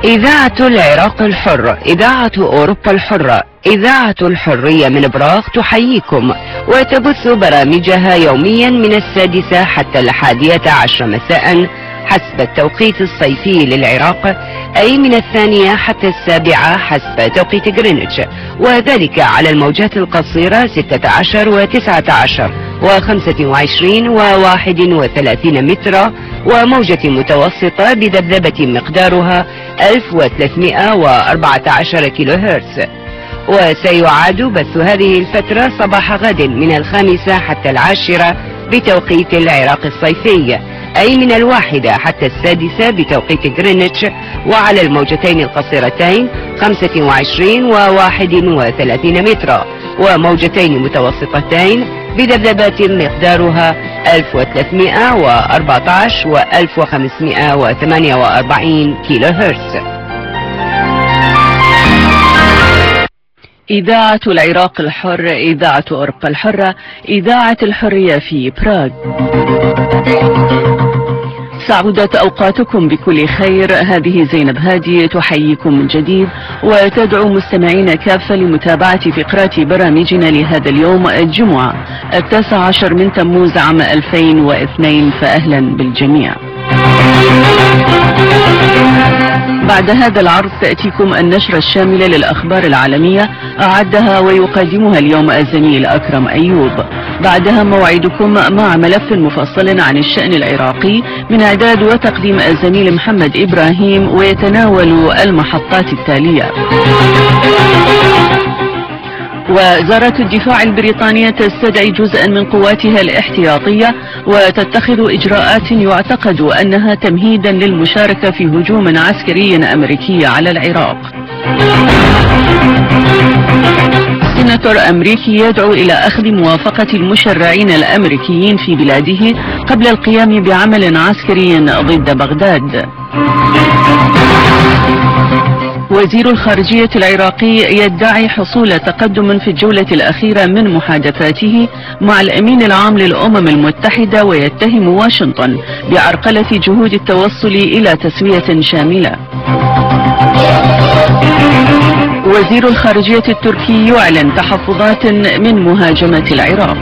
إذاعة العراق الحر، إذاعة أوروبا الحرة، إذاعة الحرية من براغ تحييكم وتبث برامجها يوميا من 6 حتى 11 مساء حسب التوقيت الصيفي للعراق، أي من 2 حتى 7 حسب توقيت غرينتش، وذلك على الموجات القصيرة 16 و19 و25 و31 مترا، وموجة متوسطة بذبذبة مقدارها 1314 كيلو هرتز. وسيعاد بث هذه الفترة صباح غد من 5 حتى 10 بتوقيت العراق الصيفي، أي من 1 حتى 6 بتوقيت غرينتش، وعلى الموجتين القصيرتين 25 و31 مترا، وموجتين متوسطتين بذبذبات مقدارها 1314 و 1548 كيلو هرتز. إذاعة العراق الحر، إذاعة أوروبا الحرة، إذاعة الحرية في براغ. سعودت أوقاتكم بكل خير. هذه زينب هادي تحييكم من جديد وتدعو مستمعين كافة لمتابعة فقرات برامجنا لهذا اليوم الجمعة 19 من تموز عام 2002، فأهلا بالجميع. بعد هذا العرض تأتيكم النشرة الشاملة للأخبار العالمية، أعدها ويقدمها اليوم الزميل أكرم أيوب. بعدها موعدكم مع ملف مفصل عن الشأن العراقي من إعداد وتقديم الزميل محمد إبراهيم، ويتناول المحطات التالية: وزارة الدفاع البريطانية تستدعي جزءا من قواتها الاحتياطية وتتخذ إجراءات يعتقد أنها تمهيدا للمشاركة في هجوم عسكري أمريكي على العراق. سيناتور أمريكي يدعو إلى أخذ موافقة المشرعين الأمريكيين في بلاده قبل القيام بعمل عسكري ضد بغداد. وزير الخارجية العراقي يدعي حصول تقدم في الجولة الأخيرة من محادثاته مع الأمين العام للأمم المتحدة، ويتهم واشنطن بعرقلة جهود التوصل إلى تسوية شاملة. وزير الخارجية التركي يعلن تحفظات من مهاجمة العراق.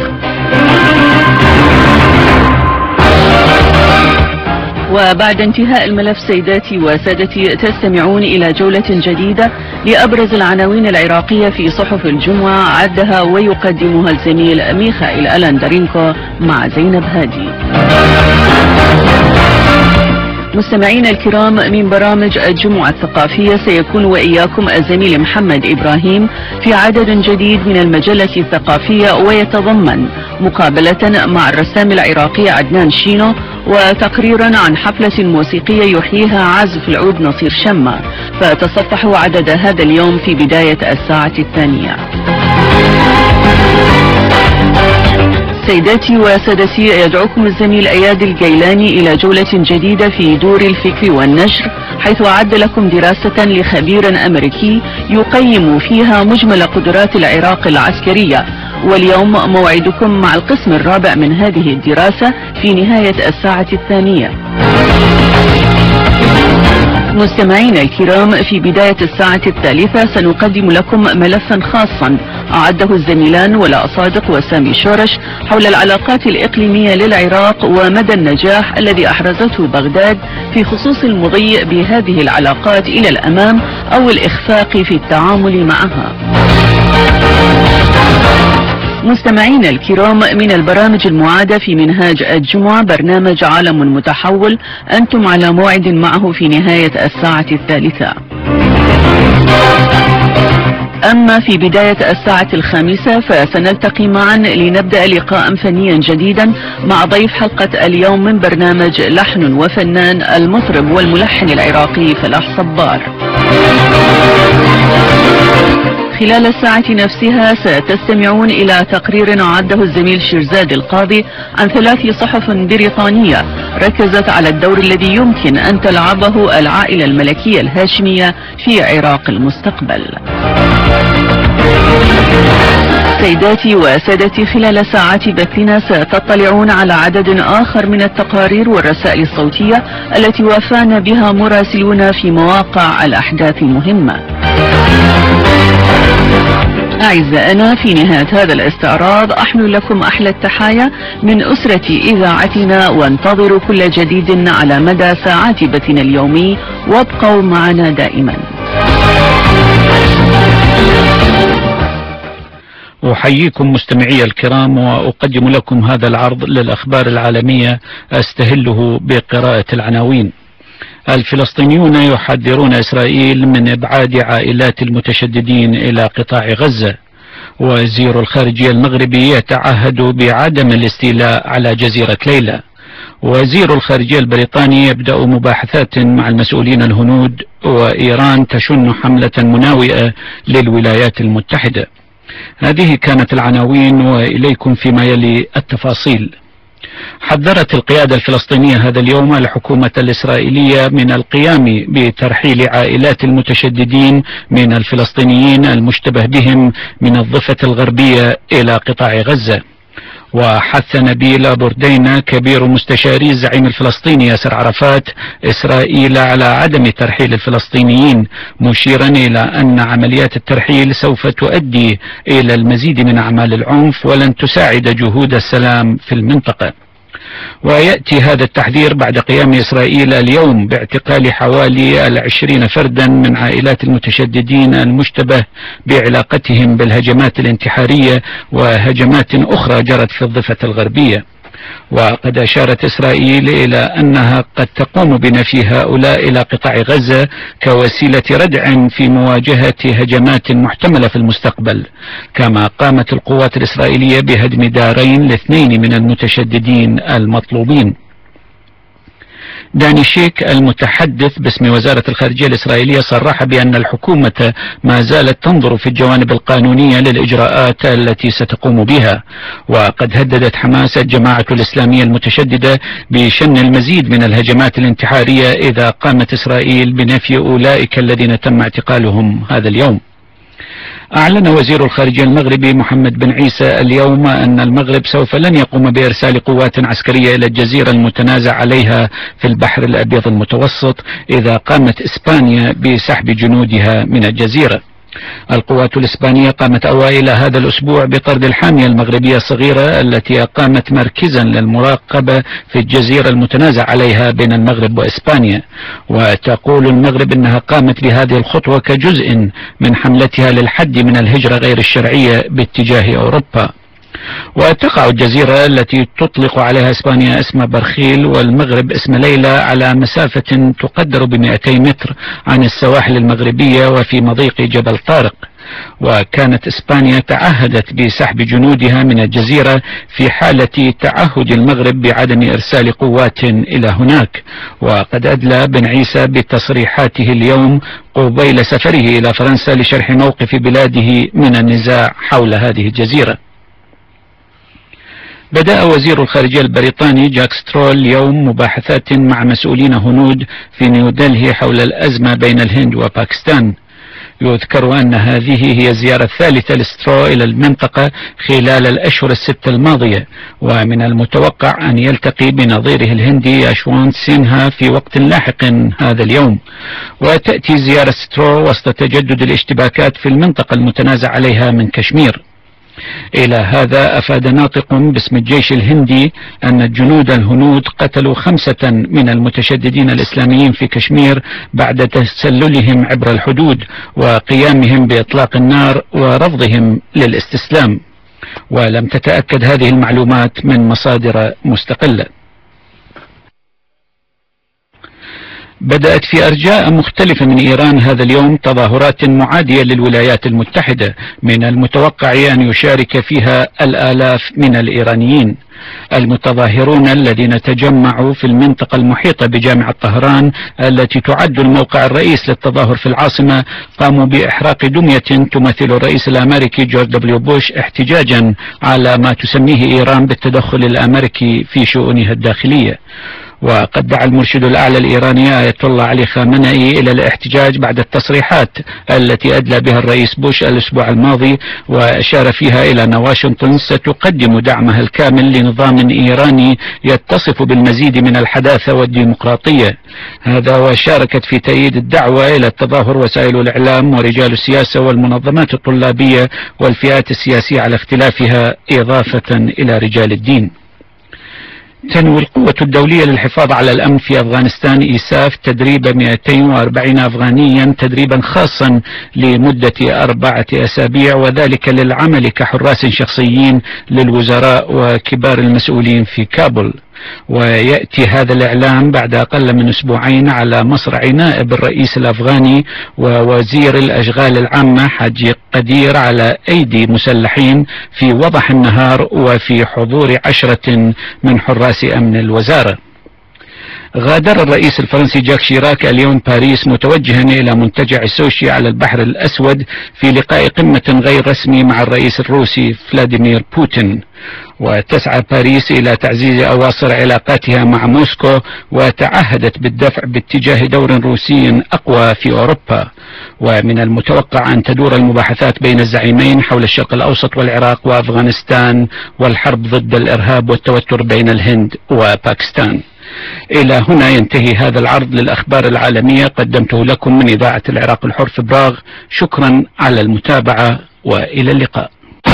وبعد انتهاء الملف سيداتي وسادتي تستمعون إلى جولة جديدة لأبرز العناوين العراقية في صحف الجمعة، عدها ويقدمها الزميل ميخائيل ألاندرينكو مع زينب هادي. مستمعين الكرام، من برامج الجمعة الثقافية سيكون وإياكم الزميل محمد إبراهيم في عدد جديد من المجلة الثقافية، ويتضمن مقابلة مع الرسام العراقي عدنان شينو، وتقريرا عن حفلة موسيقية يحييها عازف العود نصير شمة، فتصفحوا عدد هذا اليوم في بداية 2:00. سيداتي وسادتي، يدعوكم الزميل أيادي الجيلاني إلى جولة جديدة في دور الفكر والنشر، حيث أعد لكم دراسة لخبير أمريكي يقيم فيها مجمل قدرات العراق العسكرية. واليوم موعدكم مع القسم الرابع من هذه الدراسة في نهاية 2:00. مستمعين الكرام، في بداية 3:00 سنقدم لكم ملفا خاصا أعده الزميلان ولاء صادق وسامي شورش حول العلاقات الإقليمية للعراق ومدى النجاح الذي أحرزته بغداد في خصوص المضي بهذه العلاقات إلى الأمام أو الإخفاق في التعامل معها. مستمعين الكرام، من البرامج المعادة في منهاج الجمعة برنامج عالم متحول، أنتم على موعد معه في نهاية 3:00. أما في بداية 5:00 فسنلتقي معا لنبدأ لقاء فنيا جديدا مع ضيف حلقة اليوم من برنامج لحن وفنان، المطرب والملحن العراقي فلاح صبار. خلال الساعة نفسها ستستمعون إلى تقرير أعده الزميل شيرزاد القاضي عن 3 صحف بريطانية ركزت على الدور الذي يمكن أن تلعبه العائلة الملكية الهاشمية في عراق المستقبل. سيداتي وسادتي، خلال ساعات بثنا ستطلعون على عدد آخر من التقارير والرسائل الصوتية التي وافانا بها مراسلون في مواقع الأحداث المهمة. أعزائنا، في نهاية هذا الاستعراض أحمل لكم أحلى التحايا من أسرة إذاعتنا، وانتظروا كل جديد على مدى ساعات بثنا اليومي، وابقوا معنا دائما. أحييكم مستمعي الكرام، وأقدم لكم هذا العرض للأخبار العالمية أستهله بقراءة العناوين. الفلسطينيون يحذرون إسرائيل من إبعاد عائلات المتشددين إلى قطاع غزة. وزير الخارجية المغربي يتعهد بعدم الاستيلاء على جزيرة ليلى. وزير الخارجية البريطاني يبدأ مباحثات مع المسؤولين الهنود. وإيران تشن حملة مناوئة للولايات المتحدة. هذه كانت العناوين، وإليكم فيما يلي التفاصيل. حذرت القيادة الفلسطينية هذا اليوم الحكومة الإسرائيلية من القيام بترحيل عائلات المتشددين من الفلسطينيين المشتبه بهم من الضفة الغربية إلى قطاع غزة. وحث نبيل بوردينا كبير مستشاري الزعيم الفلسطيني ياسر عرفات إسرائيل على عدم ترحيل الفلسطينيين، مشيرا إلى أن عمليات الترحيل سوف تؤدي إلى المزيد من أعمال العنف ولن تساعد جهود السلام في المنطقة. ويأتي هذا التحذير بعد قيام إسرائيل اليوم باعتقال حوالي 20 فردا من عائلات المتشددين المشتبه بعلاقتهم بالهجمات الانتحارية وهجمات أخرى جرت في الضفة الغربية. وقد أشارت إسرائيل إلى أنها قد تقوم بنفي هؤلاء إلى قطاع غزة كوسيلة ردع في مواجهة هجمات محتملة في المستقبل. كما قامت القوات الإسرائيلية بهدم دارين لاثنين من المتشددين المطلوبين. داني شيك المتحدث باسم وزارة الخارجية الإسرائيلية صرح بأن الحكومة ما زالت تنظر في الجوانب القانونية للإجراءات التي ستقوم بها. وقد هددت حماس الجماعة الإسلامية المتشددة بشن المزيد من الهجمات الانتحارية إذا قامت إسرائيل بنفي أولئك الذين تم اعتقالهم هذا اليوم. أعلن وزير الخارجية المغربي محمد بن عيسى اليوم أن المغرب سوف لن يقوم بإرسال قوات عسكرية إلى الجزيرة المتنازع عليها في البحر الأبيض المتوسط إذا قامت إسبانيا بسحب جنودها من الجزيرة. القوات الإسبانية قامت أوائل هذا الأسبوع بطرد الحامية المغربية الصغيرة التي أقامت مركزا للمراقبة في الجزيرة المتنازع عليها بين المغرب وإسبانيا. وتقول المغرب أنها قامت بهذه الخطوة كجزء من حملتها للحد من الهجرة غير الشرعية باتجاه أوروبا. وتقع الجزيرة التي تطلق عليها إسبانيا اسم برخيل والمغرب اسم ليلى على مسافة تقدر ب200 متر عن السواحل المغربية وفي مضيق جبل طارق. وكانت إسبانيا تعهدت بسحب جنودها من الجزيرة في حالة تعهد المغرب بعدم إرسال قوات إلى هناك. وقد أدلى بن عيسى بتصريحاته اليوم قبيل سفره إلى فرنسا لشرح موقف بلاده من النزاع حول هذه الجزيرة. بدأ وزير الخارجية البريطاني جاك سترو اليوم مباحثات مع مسؤولين هنود في نيودلهي حول الأزمة بين الهند وباكستان. يذكر أن هذه هي الزيارة الثالثة لسترو إلى المنطقة خلال الأشهر الست الماضية، ومن المتوقع أن يلتقي بنظيره الهندي يشوانت سينها في وقت لاحق هذا اليوم. وتأتي زيارة سترو وسط تجدد الاشتباكات في المنطقة المتنازع عليها من كشمير. إلى هذا أفاد ناطق باسم الجيش الهندي أن الجنود الهنود قتلوا 5 من المتشددين الإسلاميين في كشمير بعد تسللهم عبر الحدود وقيامهم بإطلاق النار ورفضهم للاستسلام. ولم تتأكد هذه المعلومات من مصادر مستقلة. بدأت في أرجاء مختلفة من إيران هذا اليوم تظاهرات معادية للولايات المتحدة، من المتوقع أن يشارك فيها الآلاف من الإيرانيين. المتظاهرون الذين تجمعوا في المنطقة المحيطة بجامعة طهران التي تعد الموقع الرئيس للتظاهر في العاصمة قاموا بإحراق دمية تمثل الرئيس الأمريكي جورج دبليو بوش احتجاجا على ما تسميه إيران بالتدخل الأمريكي في شؤونها الداخلية. وقد دعا المرشد الأعلى الإيراني آية الله علي خامنئي إلى الاحتجاج بعد التصريحات التي أدلى بها الرئيس بوش الأسبوع الماضي، وأشار فيها إلى أن واشنطن ستقدم دعمها الكامل لنظام إيراني يتصف بالمزيد من الحداثة والديمقراطية. هذا وشاركت في تأييد الدعوة إلى التظاهر وسائل الإعلام ورجال السياسة والمنظمات الطلابية والفئات السياسية على اختلافها، إضافة إلى رجال الدين. تنوي القوة الدولية للحفاظ على الأمن في أفغانستان إيساف تدريب 240 أفغانيا تدريبا خاصا لمدة 4 أسابيع، وذلك للعمل كحراس شخصيين للوزراء وكبار المسؤولين في كابول. ويأتي هذا الإعلان بعد أقل من أسبوعين على مصرع نائب الرئيس الأفغاني ووزير الأشغال العامة حاجي قدير على أيدي مسلحين في وضح النهار وفي حضور 10 من حراس أمن الوزارة. غادر الرئيس الفرنسي جاك شيراك اليوم باريس متوجها إلى منتجع سوشي على البحر الأسود في لقاء قمة غير رسمي مع الرئيس الروسي فلاديمير بوتين. وتسعى باريس إلى تعزيز أواصر علاقاتها مع موسكو، وتعهدت بالدفع باتجاه دور روسي أقوى في أوروبا. ومن المتوقع أن تدور المباحثات بين الزعيمين حول الشرق الأوسط والعراق وأفغانستان والحرب ضد الإرهاب والتوتر بين الهند وباكستان. إلى هنا ينتهي هذا العرض للأخبار العالمية، قدمته لكم من إذاعة العراق الحر في براغ. شكرا على المتابعة وإلى اللقاء.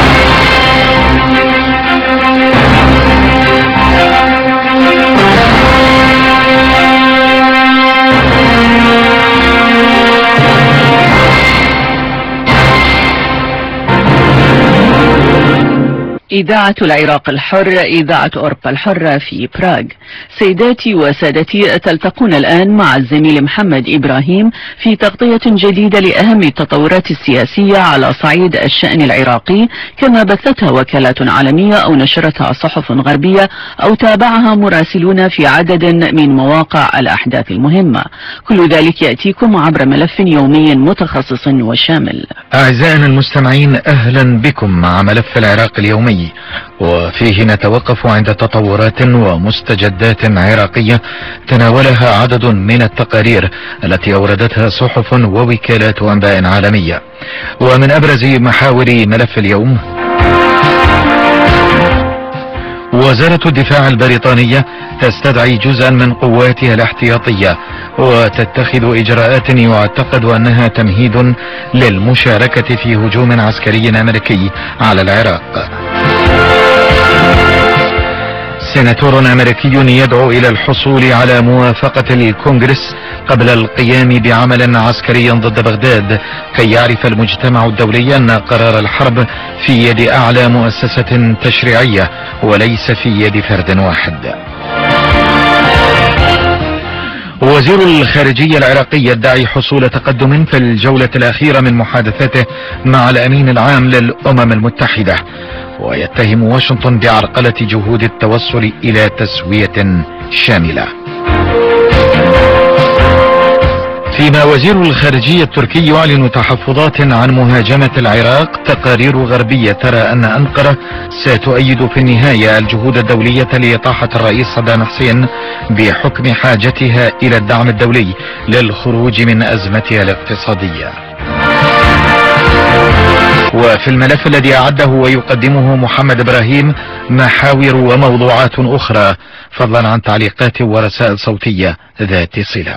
إذاعة العراق الحر، إذاعة أوروبا الحرة في براغ. سيداتي وسادتي، تلتقون الآن مع الزميل محمد إبراهيم في تغطية جديدة لأهم التطورات السياسية على صعيد الشأن العراقي، كما بثتها وكالات عالمية أو نشرتها صحف غربية أو تابعها مراسلون في عدد من مواقع الأحداث المهمة. كل ذلك يأتيكم عبر ملف يومي متخصص وشامل. أعزائنا المستمعين، أهلا بكم مع ملف العراق اليومي، وفيه نتوقف عند تطورات ومستجدات عراقية تناولها عدد من التقارير التي أوردتها صحف ووكالات أنباء عالمية. ومن أبرز محاور ملف اليوم: وزارة الدفاع البريطانية تستدعي جزءا من قواتها الاحتياطية وتتخذ إجراءات يعتقد أنها تمهيد للمشاركة في هجوم عسكري أمريكي على العراق. سيناتور أمريكي يدعو إلى الحصول على موافقة الكونغرس قبل القيام بعمل عسكري ضد بغداد كي يعرف المجتمع الدولي أن قرار الحرب في يد أعلى مؤسسة تشريعية وليس في يد فرد واحد. وزير الخارجية العراقي يدعي حصول تقدم في الجولة الأخيرة من محادثاته مع الأمين العام للأمم المتحدة، ويتهم واشنطن بعرقلة جهود التوصل إلى تسوية شاملة. فيما وزير الخارجية التركي يعلن تحفظات عن مهاجمة العراق، تقارير غربية ترى أن أنقرة ستؤيد في النهاية الجهود الدولية لإطاحة الرئيس صدام حسين بحكم حاجتها إلى الدعم الدولي للخروج من أزمتها الاقتصادية. وفي الملف الذي أعده ويقدمه محمد إبراهيم محاور وموضوعات أخرى، فضلا عن تعليقات ورسائل صوتية ذات صلة.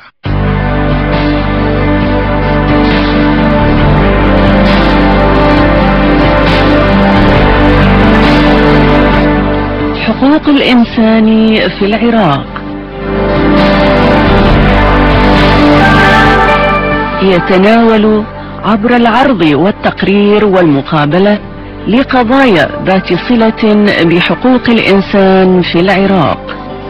حقوق الإنسان في العراق. يتناول عبر العرض والتقرير والمقابلة لقضايا ذات صلة بحقوق الإنسان في العراق.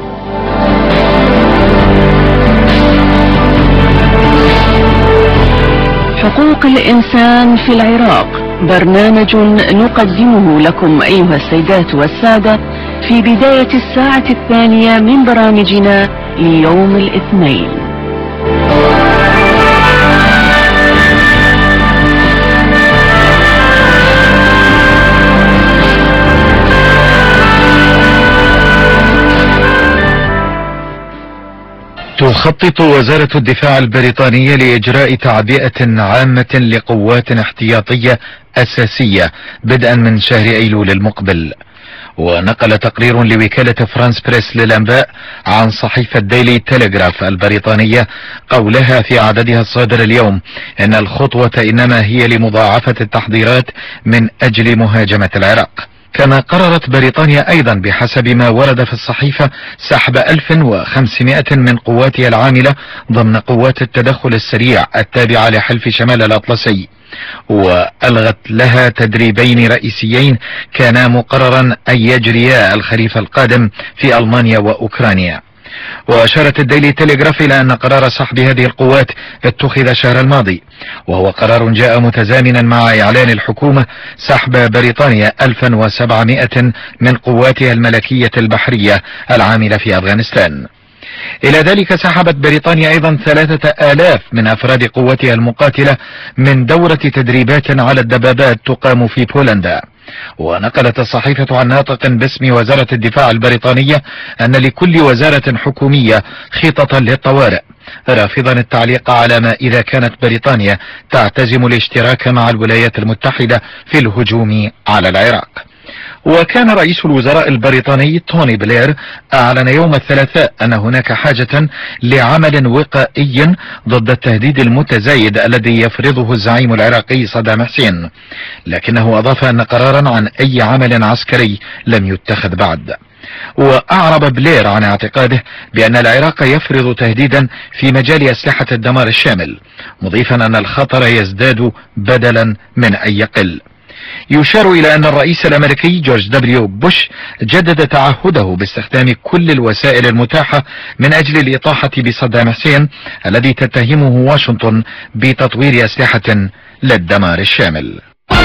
حقوق الإنسان في العراق، برنامج نقدمه لكم أيها السيدات والسادة في بداية الساعة الثانية من برامجنا ليوم الاثنين. تخطط وزارة الدفاع البريطانية لإجراء تعبئة عامة لقوات احتياطية أساسية بدءا من شهر أيلول المقبل. ونقل تقرير لوكالة فرانس بريس للأنباء عن صحيفة ديلي تيليغراف البريطانية قولها في عددها الصادر اليوم إن الخطوة إنما هي لمضاعفة التحضيرات من أجل مهاجمة العراق. كما قررت بريطانيا أيضا بحسب ما ورد في الصحيفة سحب 1500 من قواتها العاملة ضمن قوات التدخل السريع التابعة لحلف شمال الأطلسي، وألغت لها تدريبين رئيسيين كانا مقررا أن يجريا الخريف القادم في ألمانيا وأوكرانيا. وأشارت الديلي تيليغراف إلى أن قرار سحب هذه القوات اتخذ الشهر الماضي، وهو قرار جاء متزامنا مع إعلان الحكومة سحب بريطانيا 1700 من قواتها الملكية البحرية العاملة في أفغانستان. إلى ذلك سحبت بريطانيا أيضا 3000 من أفراد قواتها المقاتلة من دورة تدريبات على الدبابات تقام في بولندا. ونقلت الصحيفة عن ناطق باسم وزارة الدفاع البريطانية أن لكل وزارة حكومية خططا للطوارئ، رافضا التعليق على ما إذا كانت بريطانيا تعتزم الاشتراك مع الولايات المتحدة في الهجوم على العراق. وكان رئيس الوزراء البريطاني توني بلير أعلن يوم الثلاثاء أن هناك حاجة لعمل وقائي ضد التهديد المتزايد الذي يفرضه الزعيم العراقي صدام حسين، لكنه أضاف أن قرارا عن أي عمل عسكري لم يتخذ بعد. وأعرب بلير عن اعتقاده بأن العراق يفرض تهديدا في مجال أسلحة الدمار الشامل، مضيفا أن الخطر يزداد بدلا من أن يقل. يشار إلى أن الرئيس الأمريكي جورج دبليو بوش جدد تعهده باستخدام كل الوسائل المتاحة من أجل الإطاحة بصدام حسين الذي تتهمه واشنطن بتطوير أسلحة للدمار الشامل.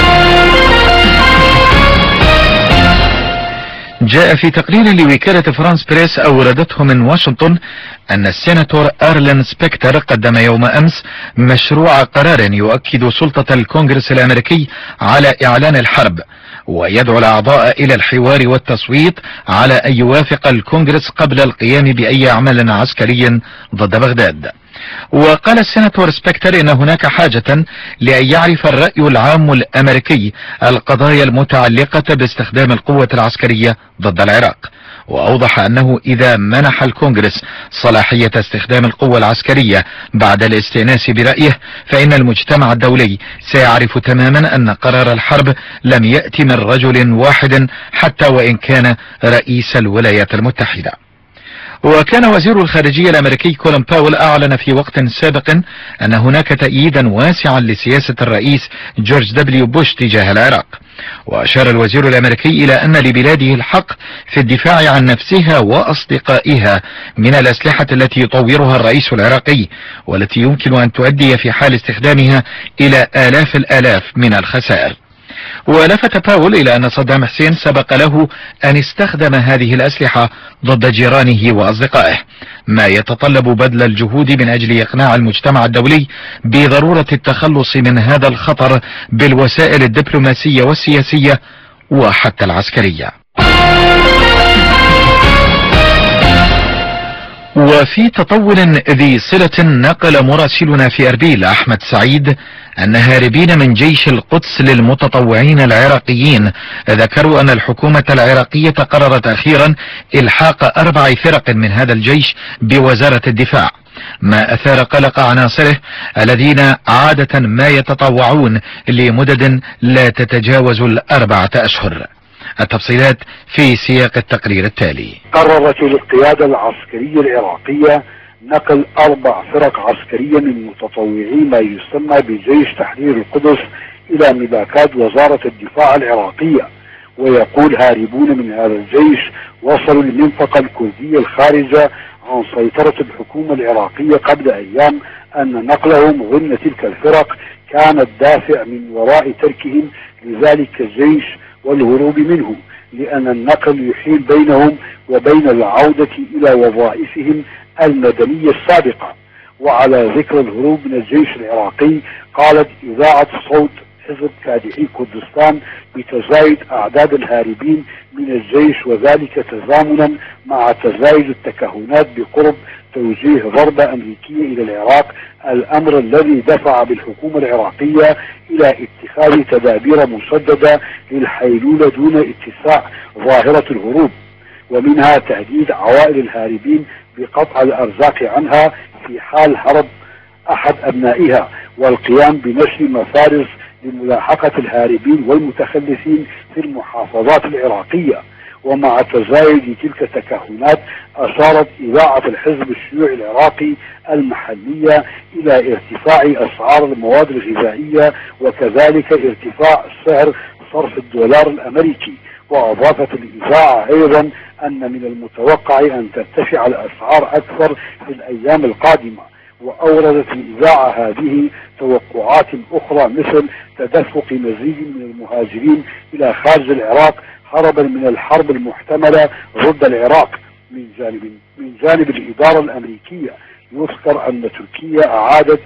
جاء في تقرير لوكالة فرانس بريس أوردته من واشنطن أن السيناتور أرلين سبكتر قدم يوم أمس مشروع قرار يؤكد سلطة الكونغرس الأمريكي على إعلان الحرب، ويدعو الأعضاء إلى الحوار والتصويت على أن يوافق الكونغرس قبل القيام بأي عمل عسكري ضد بغداد. وقال السيناتور سبكتر إن هناك حاجة لأن يعرف الرأي العام الأمريكي القضايا المتعلقة باستخدام القوة العسكرية ضد العراق، وأوضح أنه إذا منح الكونغرس صلاحية استخدام القوة العسكرية بعد الاستئناس برأيه فإن المجتمع الدولي سيعرف تماما أن قرار الحرب لم يأتي من رجل واحد حتى وإن كان رئيس الولايات المتحدة. وكان وزير الخارجية الأمريكي كولين باول أعلن في وقت سابق أن هناك تأييدا واسعا لسياسة الرئيس جورج دبليو بوش تجاه العراق. وأشار الوزير الأمريكي إلى أن لبلاده الحق في الدفاع عن نفسها وأصدقائها من الأسلحة التي يطورها الرئيس العراقي، والتي يمكن أن تؤدي في حال استخدامها إلى آلاف الآلاف من الخسائر. ولفت باول إلى أن صدام حسين سبق له أن استخدم هذه الأسلحة ضد جيرانه وأصدقائه، ما يتطلب بذل الجهود من أجل إقناع المجتمع الدولي بضرورة التخلص من هذا الخطر بالوسائل الدبلوماسية والسياسية وحتى العسكرية. وفي تطور ذي صلة نقل مراسلنا في أربيل أحمد سعيد أن هاربين من جيش القدس للمتطوعين العراقيين ذكروا أن الحكومة العراقية قررت أخيرا إلحاق 4 فرق من هذا الجيش بوزارة الدفاع، ما أثار قلق عناصره الذين عادة ما يتطوعون لمدد لا تتجاوز 4 أشهر. التفصيلات في سياق التقرير التالي. قررت القيادة العسكرية العراقية نقل 4 فرق عسكرية من متطوعين ما يسمى بجيش تحرير القدس إلى ملاكات وزارة الدفاع العراقية. ويقول هاربون من هذا الجيش وصلوا للمنطقة الكردية الخارجة عن سيطرة الحكومة العراقية قبل أيام، أن نقلهم ضمن تلك الفرق كان الدافع من وراء تركهم لذلك الجيش والهروب منهم، لأن النقل يحيل بينهم وبين العودة إلى وظائفهم المدنية السابقة. وعلى ذكر الهروب من الجيش العراقي، قالت إذاعة صوت حزب كادحي كردستان بتزايد أعداد الهاربين من الجيش، وذلك تزامنا مع تزايد التكهنات بقرب توجيه ضربة أمريكية إلى العراق، الأمر الذي دفع بالحكومة العراقية إلى اتخاذ تدابير مسددة للحيلولة دون اتساع ظاهرة الهروب، ومنها تهديد عوائل الهاربين بقطع الأرزاق عنها في حال هرب أحد أبنائها، والقيام بنشر مفارز لملاحقة الهاربين والمتخلفين في المحافظات العراقية. ومع تزايد تلك التكهنات أشارت إذاعة الحزب الشيوعي العراقي المحلية إلى ارتفاع أسعار المواد الغذائية وكذلك ارتفاع سعر صرف الدولار الأمريكي. وأضافت الإذاعة أيضا أن من المتوقع أن ترتفع الأسعار أكثر في الأيام القادمة. وأوردت الإذاعة هذه توقعات أخرى مثل تدفق مزيد من المهاجرين إلى خارج العراق هربا من الحرب المحتملة ضد العراق من جانب الإدارة الأمريكية. يذكر أن تركيا أعادت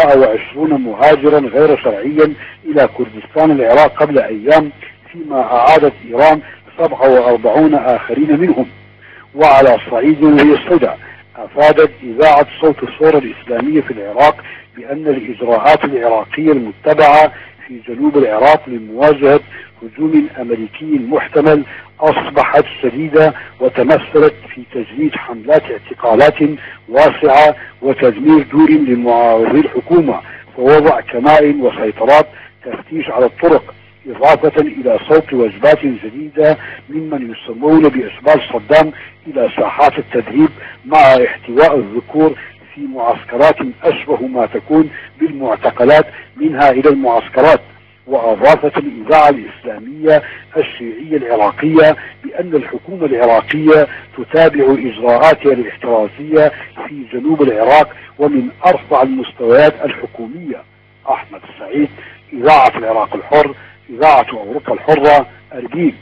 120 مهاجرا غير شرعيا إلى كردستان العراق قبل أيام، فيما أعادت إيران 47 آخرين منهم. وعلى صعيد السوداء أفادت إذاعة صوت الثورة الإسلامية في العراق بأن الإجراءات العراقية المتبعة في جنوب العراق لمواجهة هجوم أمريكي محتمل أصبحت شديدة، وتمثلت في تجريد حملات اعتقالات واسعة وتدمير دور لمعارضي الحكومة، ووضع كمائن وسيطرات تفتيش على الطرق، إضافة إلى صوت وجبات جديدة ممن يسمون بإشبال صدام إلى ساحات التدريب، مع احتواء الذكور في معسكرات أشبه ما تكون بالمعتقلات منها إلى المعسكرات. وأضافت الإذاعة الإسلامية الشيعية العراقية بأن الحكومة العراقية تتابع إجراءاتها الاحترازية في جنوب العراق ومن أرفع المستويات الحكومية. أحمد السعيد، إذاعة العراق الحر، إذاعة أوروبا الحرة، أربيل.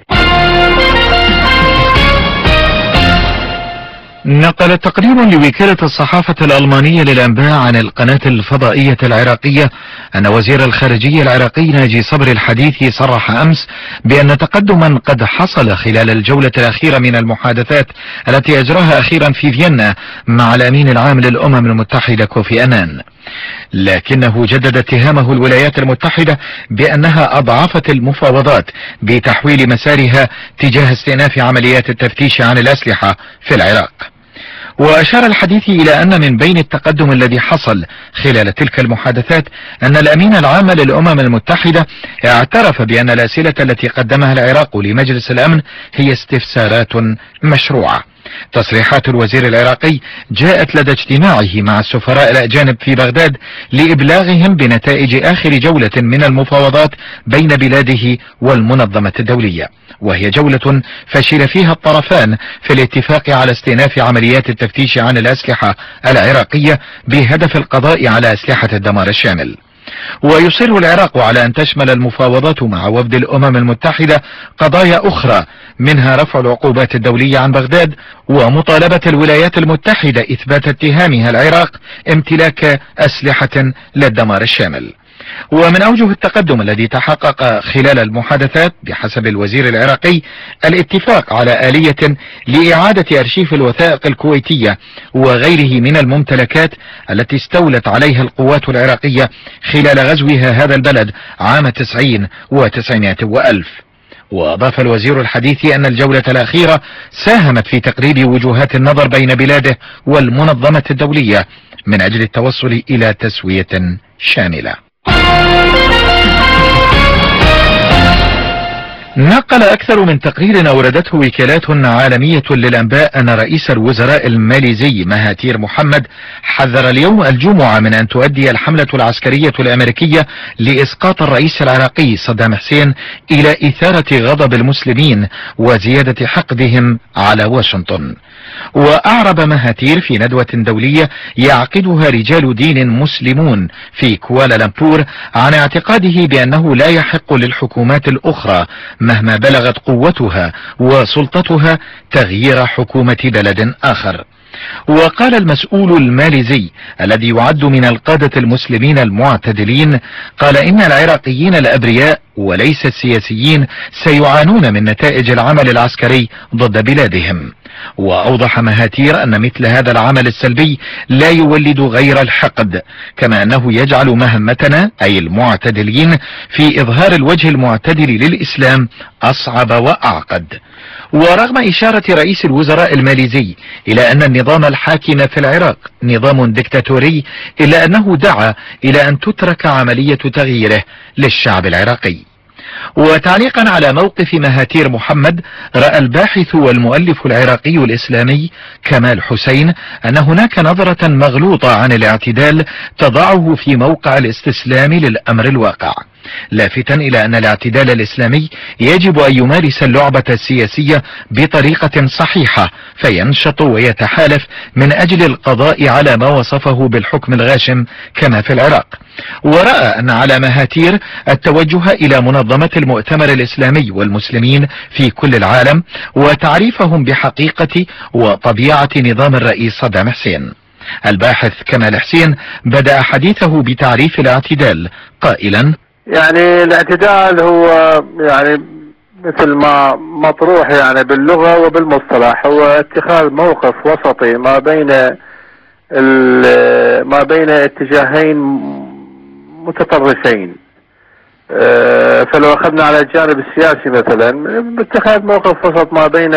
نقل تقرير لوكالة الصحافة الألمانية للأنباء عن القناة الفضائية العراقية أن وزير الخارجية العراقي ناجي صبري الحديثي صرح أمس بأن تقدما قد حصل خلال الجولة الأخيرة من المحادثات التي أجراها أخيرا في فيينا مع الأمين العام للأمم المتحدة كوفي أنان، لكنه جدد اتهامه الولايات المتحدة بأنها أضعفت المفاوضات بتحويل مسارها تجاه استئناف عمليات التفتيش عن الأسلحة في العراق. وأشار الحديث إلى أن من بين التقدم الذي حصل خلال تلك المحادثات أن الأمين العام للأمم المتحدة اعترف بأن الأسئلة التي قدمها العراق لمجلس الأمن هي استفسارات مشروعة. تصريحات الوزير العراقي جاءت لدى اجتماعه مع السفراء الأجانب في بغداد لإبلاغهم بنتائج آخر جولة من المفاوضات بين بلاده والمنظمة الدولية، وهي جولة فشل فيها الطرفان في الاتفاق على استئناف عمليات التفتيش عن الأسلحة العراقية بهدف القضاء على أسلحة الدمار الشامل. ويصر العراق على أن تشمل المفاوضات مع وفد الأمم المتحدة قضايا أخرى، منها رفع العقوبات الدولية عن بغداد ومطالبة الولايات المتحدة إثبات اتهامها العراق امتلاك أسلحة للدمار الشامل. ومن أوجه التقدم الذي تحقق خلال المحادثات بحسب الوزير العراقي الاتفاق على آلية لإعادة أرشيف الوثائق الكويتية وغيره من الممتلكات التي استولت عليها القوات العراقية خلال غزوها هذا البلد عام 90 و900 وألف. وأضاف الوزير الحديث أن الجولة الأخيرة ساهمت في تقريب وجهات النظر بين بلاده والمنظمة الدولية من أجل التوصل إلى تسوية شاملة. نقل أكثر من تقرير أوردته وكالات عالمية للأنباء أن رئيس الوزراء الماليزي مهاتير محمد حذر اليوم الجمعة من أن تؤدي الحملة العسكرية الأمريكية لإسقاط الرئيس العراقي صدام حسين إلى إثارة غضب المسلمين وزيادة حقدهم على واشنطن. وأعرب مهاتير في ندوة دولية يعقدها رجال دين مسلمون في كوالالمبور عن اعتقاده بأنه لا يحق للحكومات الأخرى مهما بلغت قوتها وسلطتها تغيير حكومة بلد آخر. وقال المسؤول الماليزي الذي يعد من القادة المسلمين المعتدلين، قال إن العراقيين الأبرياء وليس السياسيين سيعانون من نتائج العمل العسكري ضد بلادهم. وأوضح مهاتير أن مثل هذا العمل السلبي لا يولد غير الحقد، كما أنه يجعل مهمتنا أي المعتدلين في إظهار الوجه المعتدل للإسلام أصعب وأعقد. ورغم إشارة رئيس الوزراء الماليزي إلى أن النظام الحاكم في العراق نظام ديكتاتوري، إلا أنه دعا إلى أن تترك عملية تغييره للشعب العراقي. وتعليقا على موقف مهاتير محمد، رأى الباحث والمؤلف العراقي الإسلامي كمال حسين أن هناك نظرة مغلوطة عن الاعتدال تضعه في موقع الاستسلام للأمر الواقع، لافتا إلى أن الاعتدال الإسلامي يجب أن يمارس اللعبة السياسية بطريقة صحيحة، فينشط ويتحالف من أجل القضاء على ما وصفه بالحكم الغاشم كما في العراق. ورأى أن على مهاتير التوجه إلى منظمة المؤتمر الإسلامي والمسلمين في كل العالم وتعريفهم بحقيقة وطبيعة نظام الرئيس صدام حسين. الباحث كمال حسين بدأ حديثه بتعريف الاعتدال قائلا: يعني الاعتدال هو يعني مثل ما مطروح يعني باللغة وبالمصطلح، هو اتخاذ موقف وسطي ما بين اتجاهين متطرفين. فلو اخذنا على الجانب السياسي مثلا اتخاذ موقف وسط ما بين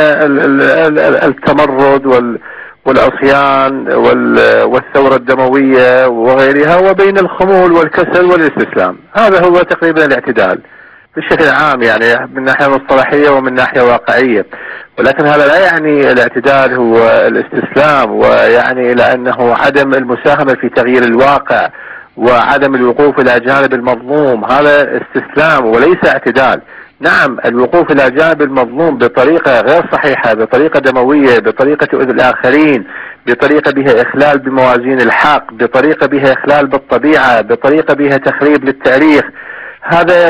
التمرد والعصيان والثورة الدموية وغيرها، وبين الخمول والكسل والاستسلام. هذا هو تقريبا الاعتدال بشكل عام، يعني من ناحية مصطلحية ومن ناحية واقعية. ولكن هذا لا يعني الاعتدال هو الاستسلام، ويعني لأنه عدم المساهمة في تغيير الواقع وعدم الوقوف إلى جانب المظلوم. هذا استسلام وليس اعتدال. نعم، الوقوف إلى جانب المظلوم بطريقة غير صحيحة، بطريقة دموية، بطريقة تؤذي الآخرين، بطريقة بها إخلال بموازين الحق، بطريقة بها إخلال بالطبيعة، بطريقة بها تخريب للتاريخ، هذا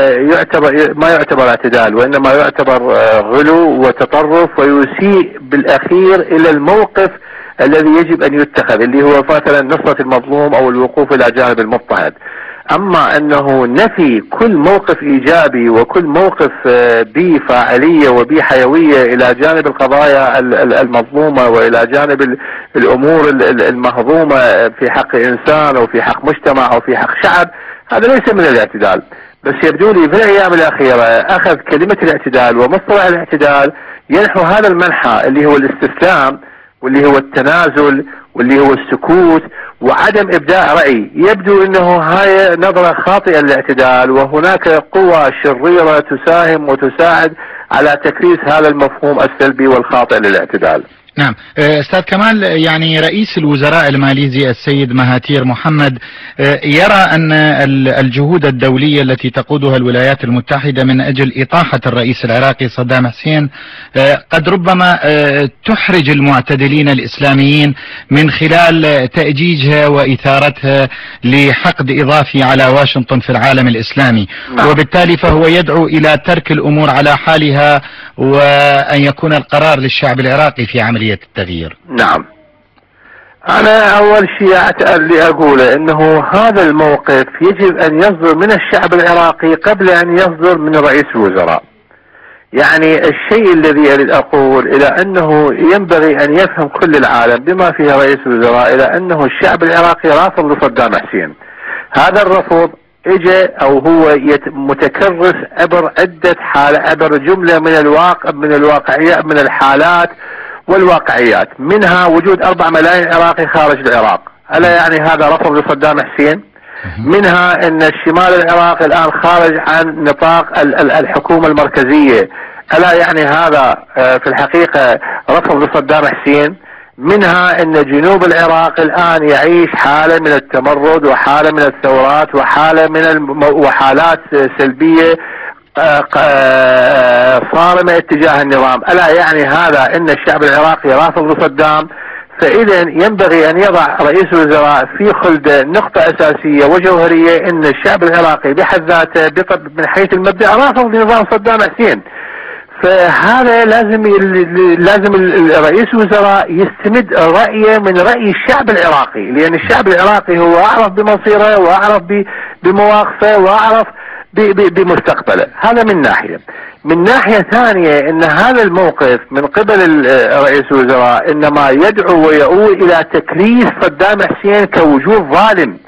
ما يعتبر اعتدال، وإنما يعتبر غلو وتطرف، ويسيء بالأخير إلى الموقف الذي يجب أن يتخذ، اللي هو مثلا نصرة المظلوم أو الوقوف إلى جانب المضطهد. أما أنه نفي كل موقف إيجابي وكل موقف بفاعلية وبحيوية إلى جانب القضايا المظلومة وإلى جانب الأمور المهضومة في حق إنسان أو في حق مجتمع أو في حق شعب، هذا ليس من الاعتدال. بس يبدو لي في الأيام الأخيرة أخذ كلمة الاعتدال ومصطلح الاعتدال ينحو هذا المنحى اللي هو الاستسلام، واللي هو التنازل، واللي هو السكوت وعدم إبداء رأي. يبدو أنه هاي نظرة خاطئة للاعتدال، وهناك قوى شريرة تساهم وتساعد على تكريس هذا المفهوم السلبي والخاطئ للاعتدال. نعم أستاذ كمال، يعني رئيس الوزراء الماليزي السيد مهاتير محمد يرى أن الجهود الدولية التي تقودها الولايات المتحدة من أجل إطاحة الرئيس العراقي صدام حسين قد ربما تحرج المعتدلين الإسلاميين من خلال تأجيجها وإثارتها لحقد إضافي على واشنطن في العالم الإسلامي، وبالتالي فهو يدعو إلى ترك الأمور على حالها وأن يكون القرار للشعب العراقي في عملية التغيير. نعم، أنا أول شيء أقوله أنه هذا الموقف يجب أن يصدر من الشعب العراقي قبل أن يصدر من رئيس الوزراء. يعني الشيء الذي أريد أقول إلى أنه ينبغي أن يفهم كل العالم بما فيها رئيس الوزراء إلى أنه الشعب العراقي رافض لصدام حسين. هذا الرفض اجى او هو متكرس عبر عدة حالات، عبر جملة من الواقعيات، من الحالات والواقعيات، منها وجود 4 ملايين عراقي خارج العراق. ألا يعني هذا رفض لصدام حسين؟ منها ان الشمال العراقي الان خارج عن نطاق الحكومة المركزية. ألا يعني هذا في الحقيقة رفض لصدام حسين؟ منها ان جنوب العراق الان يعيش حالة من التمرد وحالة من الثورات وحالة من وحالات سلبية صارمة اتجاه النظام. ألا يعني هذا ان الشعب العراقي رافض لصدام؟ فإذا ينبغي أن يضع رئيس الوزراء في خلده نقطة أساسية وجوهرية ان الشعب العراقي بحد ذاته من حيث المبدأ رافض لنظام صدام حسين. فهذا لازم رئيس الوزراء يستمد رأيه من رأي الشعب العراقي، لأن الشعب العراقي هو أعرف بمصيره وأعرف بمواقفه وأعرف بمستقبله. هذا من ناحية. من ناحية ثانية ان هذا الموقف من قبل رئيس الوزراء انما يدعو ويؤول الى تكريس صدام حسين كوجود ظالم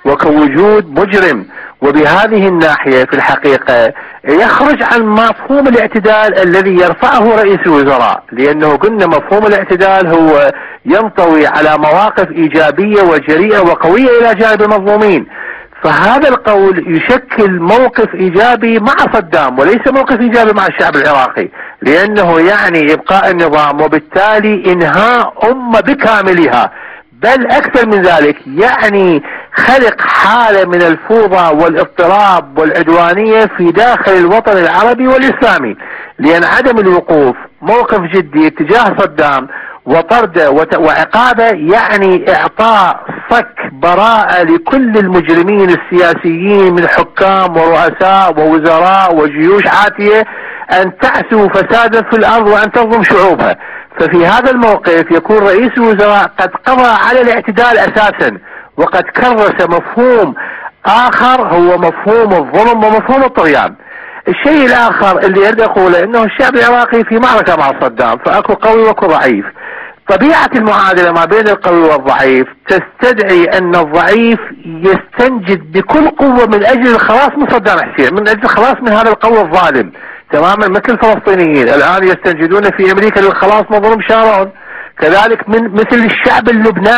وكوجود مجرم، وبهذه الناحية في الحقيقة يخرج عن مفهوم الاعتدال الذي يرفعه رئيس الوزراء، لأنه قلنا مفهوم الاعتدال هو ينطوي على مواقف إيجابية وجريئة وقوية إلى جانب المظلومين. فهذا القول يشكل موقف إيجابي مع صدام وليس موقف إيجابي مع الشعب العراقي، لأنه يعني إبقاء النظام وبالتالي إنهاء أمة بكاملها، بل أكثر من ذلك يعني خلق حالة من الفوضى والاضطراب والعدوانية في داخل الوطن العربي والإسلامي، لأن عدم الوقوف موقف جدي تجاه صدام وطرده وعقابه يعني إعطاء صك براءة لكل المجرمين السياسيين من حكام ورؤساء ووزراء وجيوش عاتية أن تعسوا فسادا في الأرض وأن تظلم شعوبها. ففي هذا الموقف يكون رئيس الوزراء قد قضى على الاعتدال أساسا، وقد كرس مفهوم آخر هو مفهوم الظلم ومفهوم الطغيان. الشيء الآخر اللي أريد أقوله أنه الشعب العراقي في معركة مع صدام، فأكو قوي وأكو ضعيف. طبيعة المعادلة ما بين القوي والضعيف تستدعي أن الضعيف يستنجد بكل قوة من أجل الخلاص من صدام حسين، من أجل الخلاص من هذا القوي الظالم، تماما مثل الفلسطينيين الآن يستنجدون في أمريكا للخلاص من ظلم شارون. كذلك مثل الشعب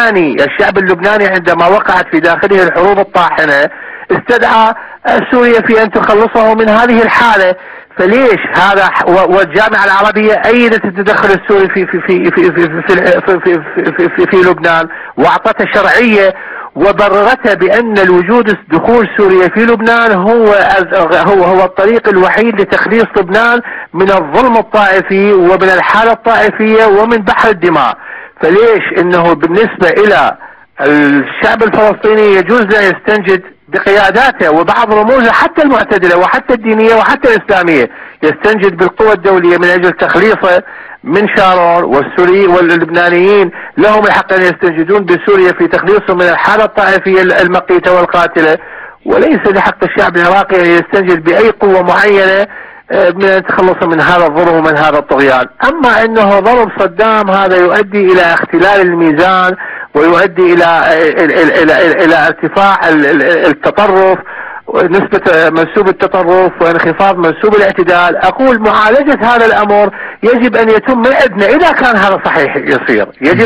اللبناني عندما وقعت في داخله الحروب الطاحنة استدعى سوريا في أن تخلصه من هذه الحالة. فليش هذا؟ والجامعة العربية أيدت التدخل السوري في في في في في في في في, في لبنان، وأعطتها شرعية وبررتها بأن الوجود دخول سوريا في لبنان هو الطريق الوحيد لتخليص لبنان من الظلم الطائفي ومن الحالة الطائفية ومن بحر الدماء. فليش انه بالنسبة الى الشعب الفلسطيني يجوز له يستنجد بقياداته وبعض رموزه حتى المعتدلة وحتى الدينية وحتى الإسلامية، يستنجد بالقوى الدولية من أجل تخليصه من شارون، والسوري واللبنانيين لهم الحق أن يستنجدون بسوريا في تخليصهم من الحالة الطائفية المقيتة والقاتلة، وليس لحق الشعب العراقي أن يستنجد بأي قوة معينة من أن يتخلص من هذا الظلم ومن هذا الطغيان. أما أنه ضرب صدام هذا يؤدي إلى اختلال الميزان ويؤدي إلى ارتفاع التطرف، نسبة منسوب التطرف وانخفاض منسوب الاعتدال. أقول معالجة هذا الأمر يجب أن يتم من عندنا إذا كان هذا صحيح يصير،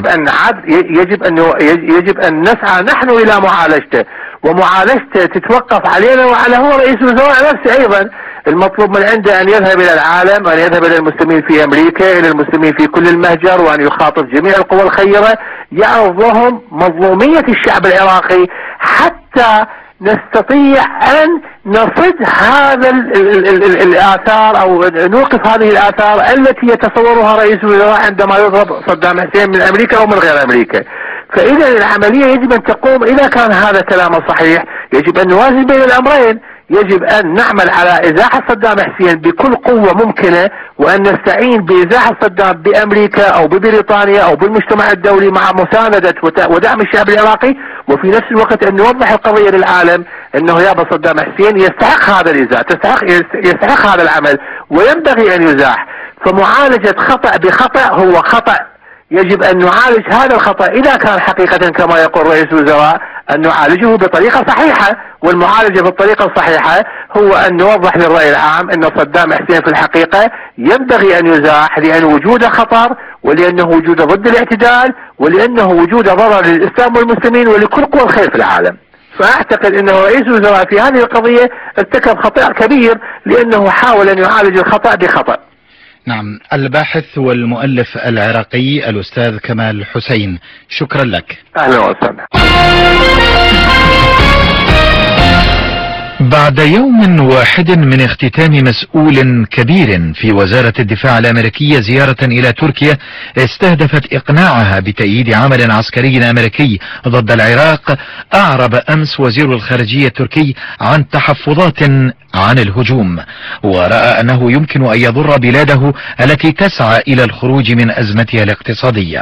يجب أن نسعى نحن إلى معالجته، ومعالجته تتوقف علينا وعلى هو رئيس الوزراء نفسه أيضا. المطلوب من عنده أن يذهب إلى العالم، أن يذهب إلى المسلمين في أمريكا، إلى المسلمين في كل المهجر، وأن يخاطب جميع القوى الخيرة يعرض لهم مظلومية الشعب العراقي حتى نستطيع أن نصد هذا الآثار أو نوقف هذه الآثار التي يتصورها رئيس الوزراء عندما يضرب صدام حسين من أمريكا أو من غير أمريكا. فإذا العملية يجب أن تقوم، إذا كان هذا كلام صحيح يجب أن نوازن بين الأمرين، يجب أن نعمل على إزاحة صدام حسين بكل قوة ممكنة، وأن نستعين بإزاحة صدام بأمريكا أو ببريطانيا أو بالمجتمع الدولي مع مساندة ودعم الشعب العراقي، وفي نفس الوقت أن نوضح القضية للعالم أنه يابا صدام حسين يستحق هذا الإزاحة، يستحق هذا العمل وينبغي أن يزاح. فمعالجة خطأ بخطأ هو خطأ، يجب أن نعالج هذا الخطأ إذا كان حقيقة كما يقول رئيس الوزراء أن نعالجه بطريقة صحيحة. والمعالجة بالطريقة الصحيحة هو أن نوضح للرأي العام أن صدام حسين في الحقيقة ينبغي أن يزاح لأن وجوده خطر، ولأنه وجوده ضد الاعتدال، ولأنه وجوده ضرر للإسلام والمسلمين ولكل قوى الخير في العالم. فأعتقد أنه رئيس الوزراء في هذه القضية ارتكب خطأ كبير لأنه حاول أن يعالج الخطأ بخطأ. نعم. الباحث والمؤلف العراقي الأستاذ كمال حسين، شكرا لك. أهلا وسهلا. وبعد يوم واحد من اختتام مسؤول كبير في وزارة الدفاع الأمريكية زيارة إلى تركيا استهدفت إقناعها بتأييد عمل عسكري أمريكي ضد العراق، أعرب أمس وزير الخارجية التركي عن تحفظات عن الهجوم، ورأى أنه يمكن أن يضر بلاده التي تسعى إلى الخروج من أزمتها الاقتصادية.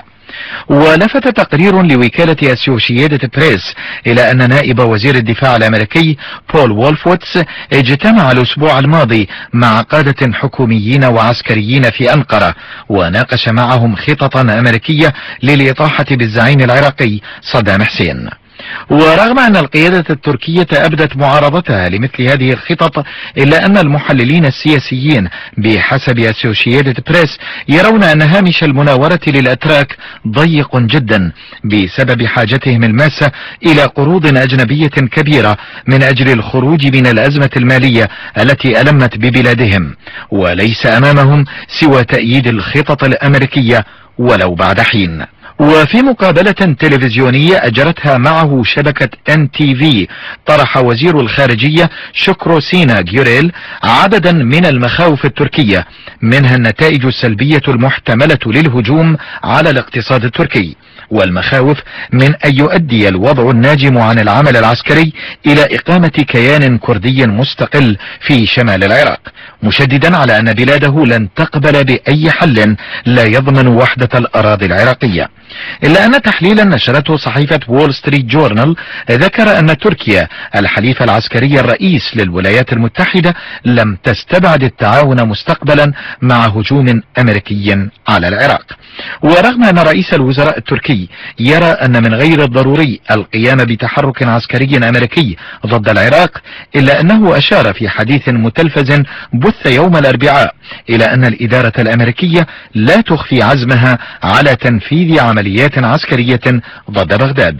ولفت تقرير لوكالة أسوشييتد بريس إلى أن نائب وزير الدفاع الأمريكي بول وولفوتس اجتمع الأسبوع الماضي مع قادة حكوميين وعسكريين في أنقرة، وناقش معهم خططا أمريكية للإطاحة بالزعيم العراقي صدام حسين. ورغم أن القيادة التركية أبدت معارضتها لمثل هذه الخطط، إلا أن المحللين السياسيين بحسب أسوشييتد بريس يرون أن هامش المناورة للأتراك ضيق جدا بسبب حاجتهم الماسة إلى قروض أجنبية كبيرة من أجل الخروج من الأزمة المالية التي ألمت ببلادهم، وليس أمامهم سوى تأييد الخطط الأمريكية ولو بعد حين. وفي مقابلة تلفزيونية أجرتها معه شبكة NTV، طرح وزير الخارجية شكرو سينا جيوريل عددا من المخاوف التركية، منها النتائج السلبية المحتملة للهجوم على الاقتصاد التركي، والمخاوف من أن يؤدي الوضع الناجم عن العمل العسكري إلى إقامة كيان كردي مستقل في شمال العراق، مشددا على أن بلاده لن تقبل بأي حل لا يضمن وحدة الأراضي العراقية. إلا أن تحليلا نشرته صحيفة وول ستريت جورنال ذكر أن تركيا الحليف العسكري الرئيس للولايات المتحدة لم تستبعد التعاون مستقبلا مع هجوم أمريكي على العراق. ورغم أن رئيس الوزراء التركي يرى أن من غير الضروري القيام بتحرك عسكري أمريكي ضد العراق، إلا أنه أشار في حديث متلفز بث يوم الأربعاء إلى أن الإدارة الأمريكية لا تخفي عزمها على تنفيذ عمليات عسكرية ضد بغداد.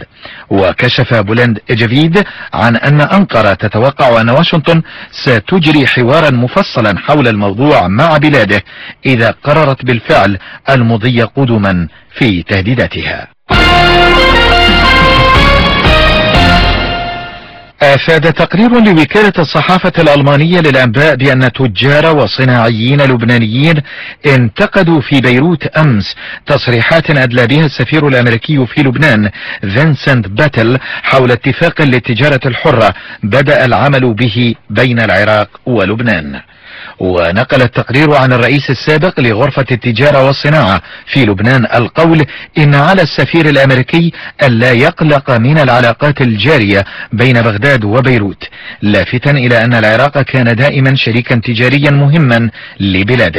وكشف بولند إجافيد عن أن أنقرة تتوقع أن واشنطن ستجري حوارا مفصلا حول الموضوع مع بلاده إذا قررت بالفعل المضي قدما في تهديداتها. أفاد تقرير لوكالة الصحافة الألمانية للأنباء بأن تجار وصناعيين لبنانيين انتقدوا في بيروت أمس تصريحات أدلى بها السفير الأمريكي في لبنان فينسنت باتل حول اتفاق للتجارة الحرة بدأ العمل به بين العراق ولبنان. ونقل التقرير عن الرئيس السابق لغرفة التجارة والصناعة في لبنان القول إن على السفير الأمريكي ألا يقلق من العلاقات الجارية بين بغداد وبيروت، لافتا إلى أن العراق كان دائما شريكا تجاريا مهما لبلاده.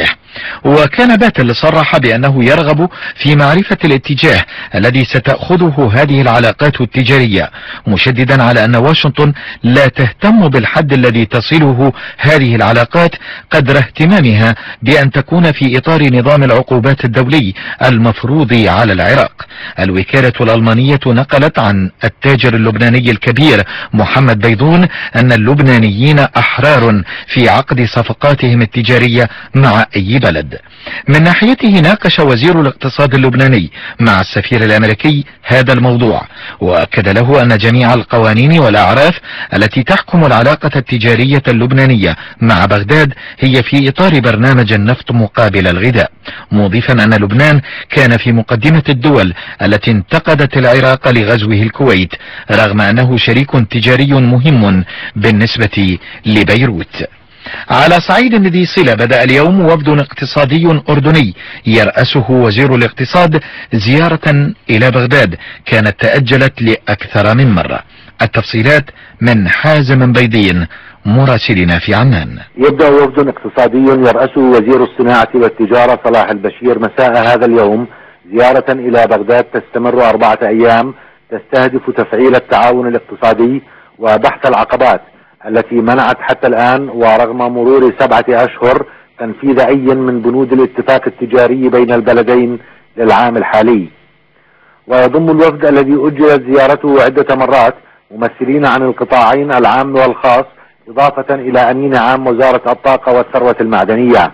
وكان باتل صرح بأنه يرغب في معرفة الاتجاه الذي ستأخذه هذه العلاقات التجارية، مشددا على أن واشنطن لا تهتم بالحد الذي تصله هذه العلاقات قدر اهتمامها بأن تكون في إطار نظام العقوبات الدولي المفروض على العراق. الوكالة الألمانية نقلت عن التاجر اللبناني الكبير محمد بيضون أن اللبنانيين أحرار في عقد صفقاتهم التجارية مع أي بلد. من ناحيته ناقش وزير الاقتصاد اللبناني مع السفير الأمريكي هذا الموضوع، وأكد له أن جميع القوانين والأعراف التي تحكم العلاقة التجارية اللبنانية مع بغداد هي في إطار برنامج النفط مقابل الغذاء، مضيفا أن لبنان كان في مقدمة الدول التي انتقدت العراق لغزوه الكويت، رغم أنه شريك تجاري مهم بالنسبة لبيروت. على صعيد ذي صلة بدأ اليوم وفد اقتصادي أردني يرأسه وزير الاقتصاد زيارة إلى بغداد كانت تأجلت لأكثر من مرة. التفصيلات من حازم بيضين مراسلنا في عمان. يبدأ وفد اقتصادي يرأسه وزير الصناعة والتجارة صلاح البشير مساء هذا اليوم زيارة إلى بغداد تستمر 4 أيام، تستهدف تفعيل التعاون الاقتصادي وبحث العقبات التي منعت حتى الآن ورغم مرور 7 أشهر تنفيذ أي من بنود الاتفاق التجاري بين البلدين للعام الحالي. ويضم الوفد الذي أجلت زيارته عدة مرات ممثلين عن القطاعين العام والخاص، إضافة إلى أمين عام وزارة الطاقة والثروة المعدنية.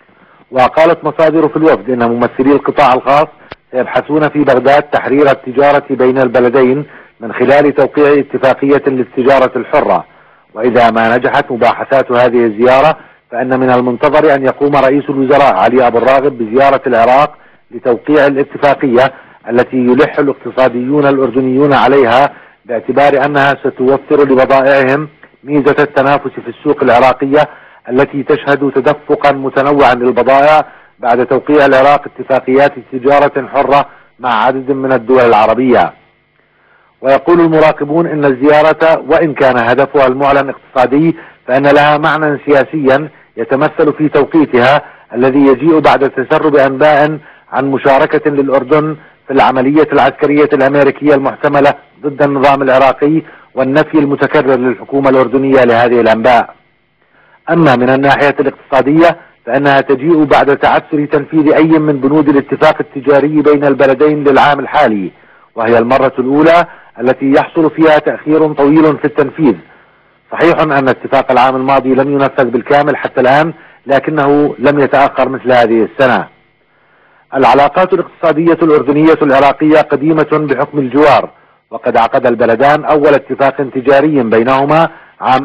وقالت مصادر في الوفد إن ممثلي القطاع الخاص سيبحثون في بغداد تحرير التجارة بين البلدين من خلال توقيع اتفاقية للتجارة الحرة، وإذا ما نجحت مباحثات هذه الزيارة فإن من المنتظر أن يقوم رئيس الوزراء علي أبو الراغب بزيارة العراق لتوقيع الاتفاقية التي يلح الاقتصاديون الأردنيون عليها باعتبار أنها ستوفر لبضائعهم ميزة التنافس في السوق العراقية التي تشهد تدفقا متنوعا للبضائع بعد توقيع العراق اتفاقيات تجارة حرة مع عدد من الدول العربية. ويقول المراقبون إن الزيارة وإن كان هدفها المعلن اقتصادي فإن لها معنى سياسيا يتمثل في توقيتها الذي يجيء بعد تسرب أنباء عن مشاركة للأردن في العملية العسكرية الأمريكية المحتملة ضد النظام العراقي والنفي المتكرر للحكومة الأردنية لهذه الأنباء. أما من الناحية الاقتصادية فإنها تجيء بعد تعثر تنفيذ أي من بنود الاتفاق التجاري بين البلدين للعام الحالي، وهي المرة الأولى التي يحصل فيها تأخير طويل في التنفيذ. صحيح أن اتفاق العام الماضي لم ينفذ بالكامل حتى الآن، لكنه لم يتأخر مثل هذه السنة. العلاقات الاقتصادية الأردنية العراقية قديمة بحكم الجوار، وقد عقد البلدان أول اتفاق تجاري بينهما عام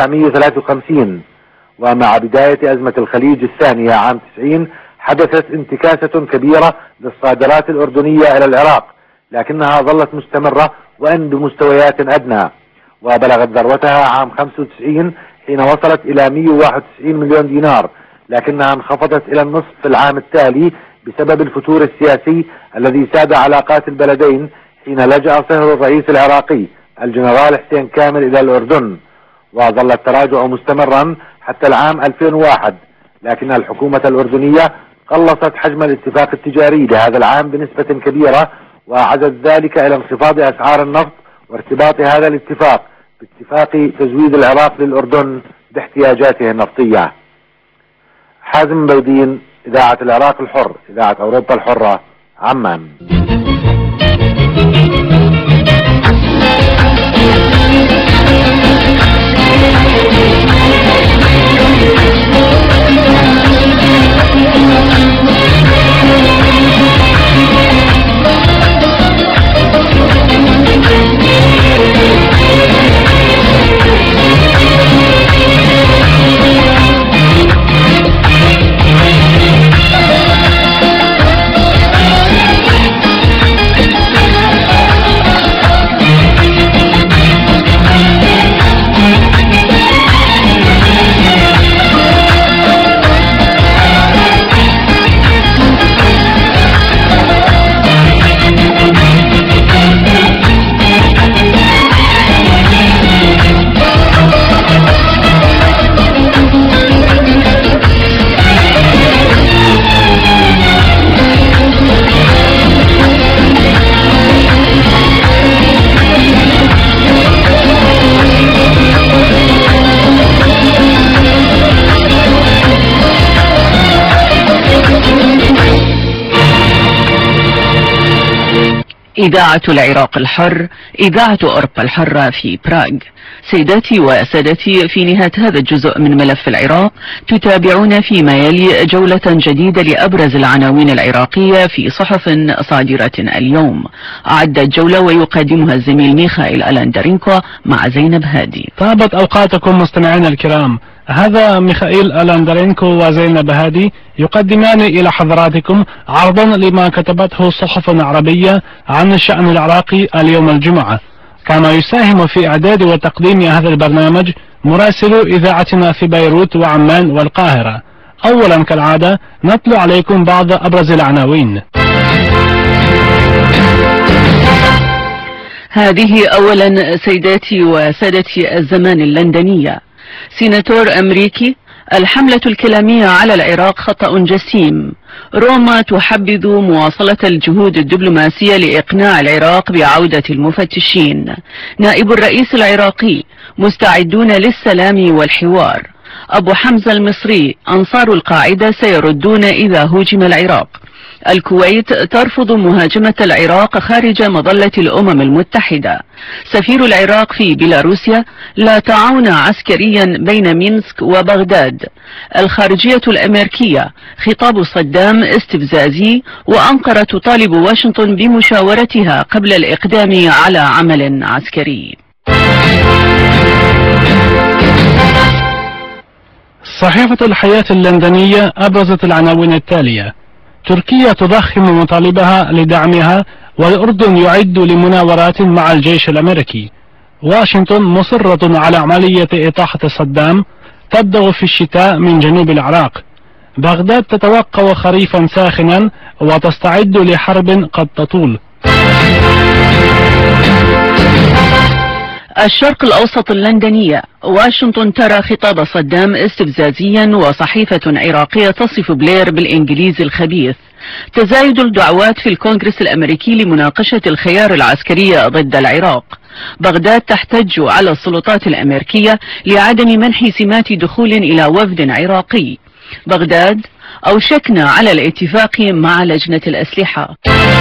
1953، ومع بداية أزمة الخليج الثانية عام 90 حدثت انتكاسة كبيرة للصادرات الأردنية إلى العراق، لكنها ظلت مستمرة وإن بمستويات أدنى، وبلغت ذروتها عام 95 حين وصلت إلى 191 مليون دينار، لكنها انخفضت إلى النصف في العام التالي بسبب الفتور السياسي الذي ساد علاقات البلدين حين لجأ صهر الرئيس العراقي الجنرال حسين كامل إلى الأردن، وظل التراجع مستمرا حتى العام 2001، لكن الحكومة الأردنية قلصت حجم الاتفاق التجاري لهذا العام بنسبة كبيرة، وعزت ذلك إلى انخفاض أسعار النفط وارتباط هذا الاتفاق باتفاق تزويد العراق للأردن باحتياجاته النفطية. حازم بودين، إذاعة العراق الحر، إذاعة أوروبا الحرة، عمان. إذاعة العراق الحر، إذاعة أوروبا الحرة في براغ. سيداتي وسادتي، في نهاية هذا الجزء من ملف العراق تتابعون فيما يلي جولة جديدة لأبرز العناوين العراقية في صحف صادرة اليوم. أعد الجولة ويقدمها الزميل ميخائيل ألاندرينكو مع زينب هادي. طابت أوقاتكم مستمعينا الكرام، هذا ميخائيل ألاندرينكو وزينب هادي يقدمان إلى حضراتكم عرضا لما كتبته صحف عربية عن الشأن العراقي اليوم الجمعة. كما يساهم في إعداد وتقديم هذا البرنامج مراسل إذاعتنا في بيروت وعمان والقاهرة. أولا كالعادة نتلو عليكم بعض أبرز العناوين. هذه أولا سيداتي وسادتي الزمان اللندنية. سيناتور أمريكي: الحملة الكلامية على العراق خطأ جسيم. روما تحبذ مواصلة الجهود الدبلوماسية لإقناع العراق بعودة المفتشين. نائب الرئيس العراقي: مستعدون للسلام والحوار. أبو حمزة المصري: أنصار القاعدة سيردون إذا هوجم العراق. الكويت ترفض مهاجمة العراق خارج مظلة الأمم المتحدة. سفير العراق في بيلاروسيا: لا تعاون عسكريا بين مينسك وبغداد. الخارجية الأمريكية: خطاب صدام استفزازي، وأنقرة تطالب واشنطن بمشاورتها قبل الإقدام على عمل عسكري. صحيفة الحياة اللندنية أبرزت العناوين التالية: تركيا تضخم مطالبها لدعمها، والأردن يعد لمناورات مع الجيش الأمريكي. واشنطن مصرة على عملية إطاحة صدام تبدأ في الشتاء من جنوب العراق. بغداد تتوقع خريفا ساخنا وتستعد لحرب قد تطول. الشرق الأوسط اللندنية: واشنطن ترى خطاب صدام استفزازيا، وصحيفة عراقية تصف بلير بالإنجليزي الخبيث. تزايد الدعوات في الكونغرس الأمريكي لمناقشة الخيار العسكري ضد العراق. بغداد تحتج على السلطات الأمريكية لعدم منح سمات دخول إلى وفد عراقي. بغداد: أوشكنا على الاتفاق مع لجنة الأسلحة.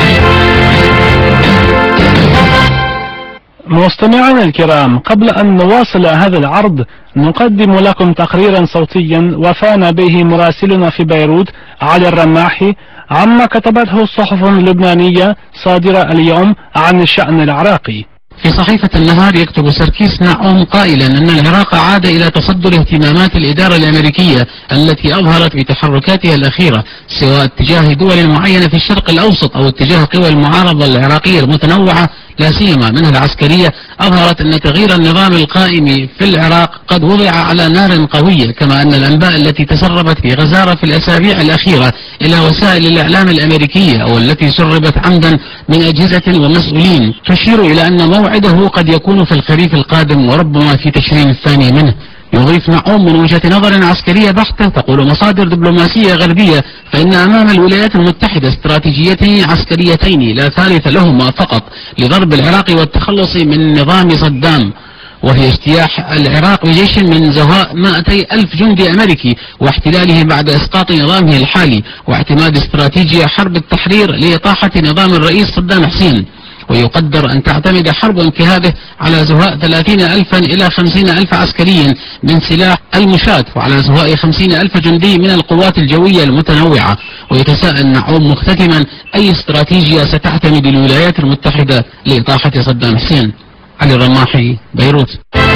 مستمعينا الكرام، قبل أن نواصل هذا العرض نقدم لكم تقريرا صوتيا وفانا به مراسلنا في بيروت علي الرماحي عما كتبته الصحف اللبنانية صادرة اليوم عن الشأن العراقي. في صحيفة النهار يكتب سركيس نعوم قائلا أن العراق عاد إلى تصدر اهتمامات الإدارة الأمريكية التي أظهرت بتحركاتها الأخيرة سواء اتجاه دول معينة في الشرق الأوسط أو اتجاه قوى المعارضة العراقية المتنوعة لا سيما منها العسكرية، أظهرت أن تغيير النظام القائم في العراق قد وضع على نار قوية، كما أن الأنباء التي تسربت في غزارة في الأسابيع الأخيرة إلى وسائل الإعلام الأمريكية أو التي سربت عمدا من أجهزة ومسؤولين تشير إلى أن موعده قد يكون في الخريف القادم وربما في تشرين الثاني منه. يضيف نعوم: من وجهة نظر عسكرية بحتة، تقول مصادر دبلوماسية غربية، فإن أمام الولايات المتحدة استراتيجيتين عسكريتين لا ثالث لهما فقط لضرب العراق والتخلص من نظام صدام، وهي اجتياح العراق بجيش من زهاء 200,000 جندي أمريكي واحتلاله بعد إسقاط نظامه الحالي، واعتماد استراتيجية حرب التحرير لإطاحة نظام الرئيس صدام حسين. ويقدر أن تعتمد حرب انقهاضه على زهاء 30,000 إلى 50,000 عسكريا من سلاح المشاة، وعلى زهاء 50,000 جندي من القوات الجوية المتنوعة. ويتساءل نعوم مختتما: أي استراتيجية ستعتمد الولايات المتحدة لإطاحة صدام حسين؟ علي الرماحي، بيروت.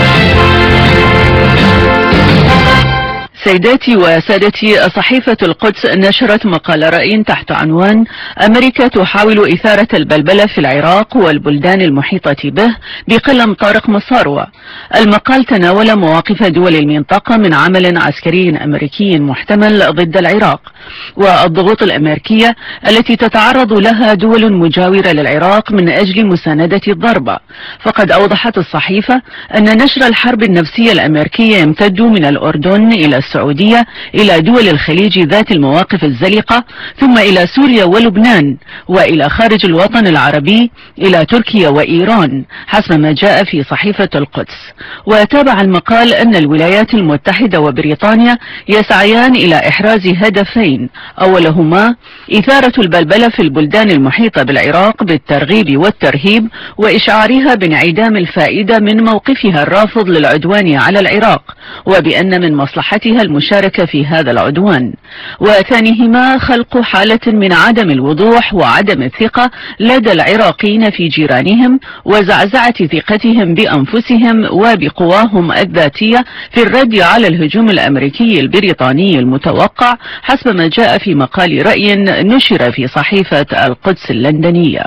سيداتي وسادتي، صحيفة القدس نشرت مقال رأي تحت عنوان: أمريكا تحاول إثارة البلبلة في العراق والبلدان المحيطة به بقلم طارق مصاروة. المقال تناول مواقف دول المنطقة من عمل عسكري أمريكي محتمل ضد العراق، والضغوط الأمريكية التي تتعرض لها دول مجاورة للعراق من أجل مساندة الضربة. فقد أوضحت الصحيفة أن نشر الحرب النفسية الأمريكية يمتد من الأردن إلى السعودية إلى دول الخليج ذات المواقف الزلقة، ثم إلى سوريا ولبنان، وإلى خارج الوطن العربي إلى تركيا وإيران حسب ما جاء في صحيفة القدس. وتابع المقال أن الولايات المتحدة وبريطانيا يسعيان إلى إحراز هدفين: أولهما إثارة البلبلة في البلدان المحيطة بالعراق بالترغيب والترهيب وإشعارها بانعدام الفائدة من موقفها الرافض للعدوان على العراق، وبأن من مصلحتها المشاركة في هذا العدوان. وثانيهما خلق حالة من عدم الوضوح وعدم الثقة لدى العراقيين في جيرانهم، وزعزعة ثقتهم بأنفسهم وبقواهم الذاتية في الرد على الهجوم الأمريكي البريطاني المتوقع حسب ما جاء في مقال رأي نشر في صحيفة القدس اللندنية.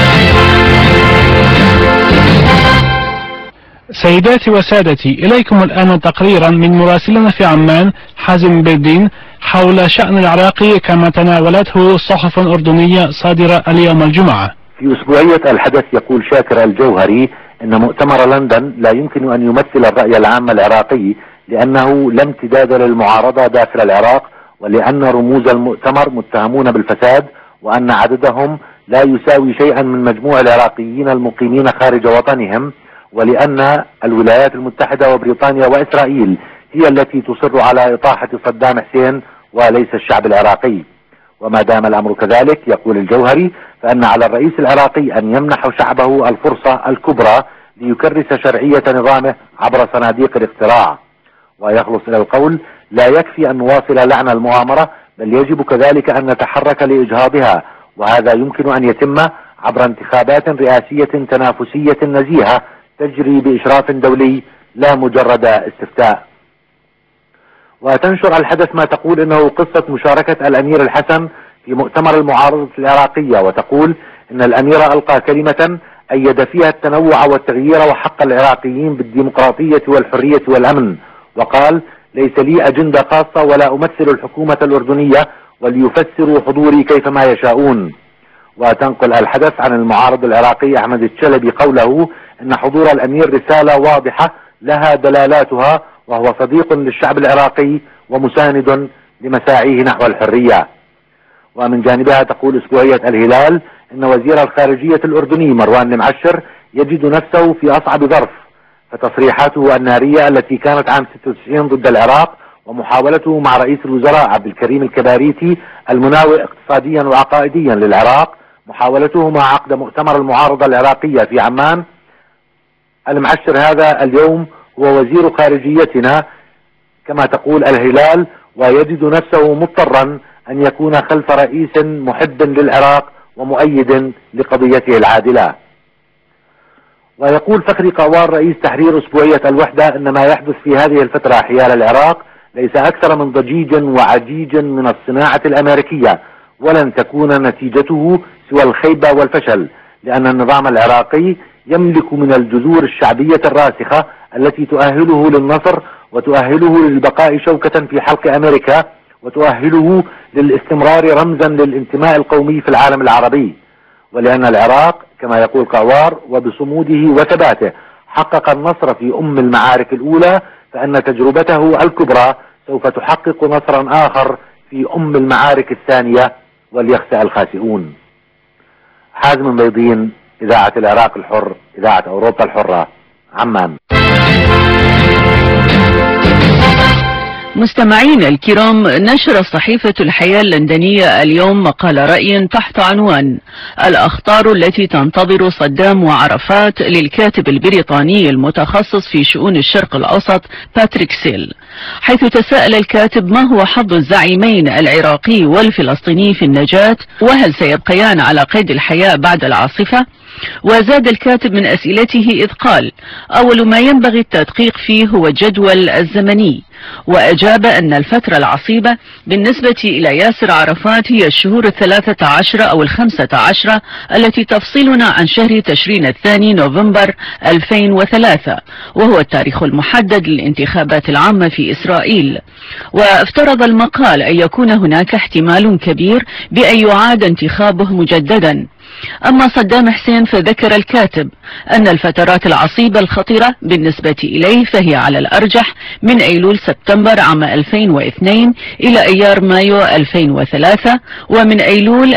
سيداتي وسادتي، إليكم الآن تقريرا من مراسلنا في عمان حازم بردين حول شأن العراق كما تناولته صحف أردنية صادرة اليوم الجمعة. في أسبوعية الحدث يقول شاكر الجوهري إن مؤتمر لندن لا يمكن أن يمثل الرأي العام العراقي لأنه لا امتداد للمعارضة داخل العراق، ولأن رموز المؤتمر متهمون بالفساد، وأن عددهم لا يساوي شيئا من مجموع العراقيين المقيمين خارج وطنهم، ولأن الولايات المتحدة وبريطانيا وإسرائيل هي التي تصر على إطاحة صدام حسين وليس الشعب العراقي. وما دام الأمر كذلك، يقول الجوهري، فإن على الرئيس العراقي أن يمنح شعبه الفرصة الكبرى ليكرس شرعية نظامه عبر صناديق الاقتراع. ويخلص إلى القول: لا يكفي أن نواصل لعن المؤامرة، بل يجب كذلك أن نتحرك لإجهاضها، وهذا يمكن أن يتم عبر انتخابات رئاسية تنافسية نزيهة تجري بإشراف دولي لا مجرد استفتاء. وتنشر الحدث ما تقول إنه قصة مشاركة الأمير الحسن في مؤتمر المعارضة العراقية، وتقول إن الأمير ألقى كلمة أيد فيها التنوع والتغيير وحق العراقيين بالديمقراطية والحرية والأمن، وقال: ليس لي أجندة خاصة ولا أمثل الحكومة الأردنية وليفسروا حضوري كيفما يشاءون. وتنقل الحدث عن المعارض العراقي أحمد الشلبي قوله إن حضور الأمير رسالة واضحة لها دلالاتها، وهو صديق للشعب العراقي ومساند لمساعيه نحو الحرية. ومن جانبها تقول أسبوعية الهلال إن وزير الخارجية الأردني مروان المعشر يجد نفسه في أصعب ظرف، فتصريحاته النارية التي كانت عام 96 ضد العراق ومحاولته مع رئيس الوزراء عبد الكريم الكباريتي المناوئ اقتصاديا وعقائديا للعراق، محاولتهما عقد مؤتمر المعارضة العراقية في عمان. المعشر هذا اليوم هو وزير خارجيتنا كما تقول الهلال، ويجد نفسه مضطرا أن يكون خلف رئيس محب للعراق ومؤيد لقضيته العادلة. ويقول فخري قوار رئيس تحرير أسبوعية الوحدة إن ما يحدث في هذه الفترة حيال العراق ليس أكثر من ضجيج وعجيج من الصناعة الأمريكية، ولن تكون نتيجته سوى الخيبة والفشل، لأن النظام العراقي يملك من الجذور الشعبية الراسخة التي تؤهله للنصر وتؤهله للبقاء شوكة في حلق أمريكا وتؤهله للاستمرار رمزا للانتماء القومي في العالم العربي. ولأن العراق كما يقول قوار وبصموده وثباته حقق النصر في المعارك الأولى، فإن تجربته الكبرى سوف تحقق نصرا آخر في المعارك الثانية، وليخسأ الخاسئون. حازم بيضين، إذاعة العراق الحر، إذاعة أوروبا الحرة، عمان. مستمعين الكرام، نشر صحيفة الحياة اللندنية اليوم مقال رأي تحت عنوان الأخطار التي تنتظر صدام وعرفات للكاتب البريطاني المتخصص في شؤون الشرق الأوسط باتريك سيل، حيث تساءل الكاتب ما هو حظ الزعيمين العراقي والفلسطيني في النجاة، وهل سيبقيان على قيد الحياة بعد العاصفة؟ وزاد الكاتب من أسئلته إذ قال: أول ما ينبغي التدقيق فيه هو الجدول الزمني، وأجاب أن الفترة العصيبة بالنسبة إلى ياسر عرفات هي الشهور 13 أو 15 التي تفصلنا عن شهر تشرين الثاني نوفمبر 2003، وهو التاريخ المحدد للانتخابات العامة في إسرائيل. وافترض المقال أن يكون هناك احتمال كبير بأن يعاد انتخابه مجددا. أما صدام حسين فذكر الكاتب أن الفترات العصيبة الخطيرة بالنسبة إليه فهي على الأرجح من أيلول سبتمبر عام 2002 إلى أيار مايو 2003، ومن أيلول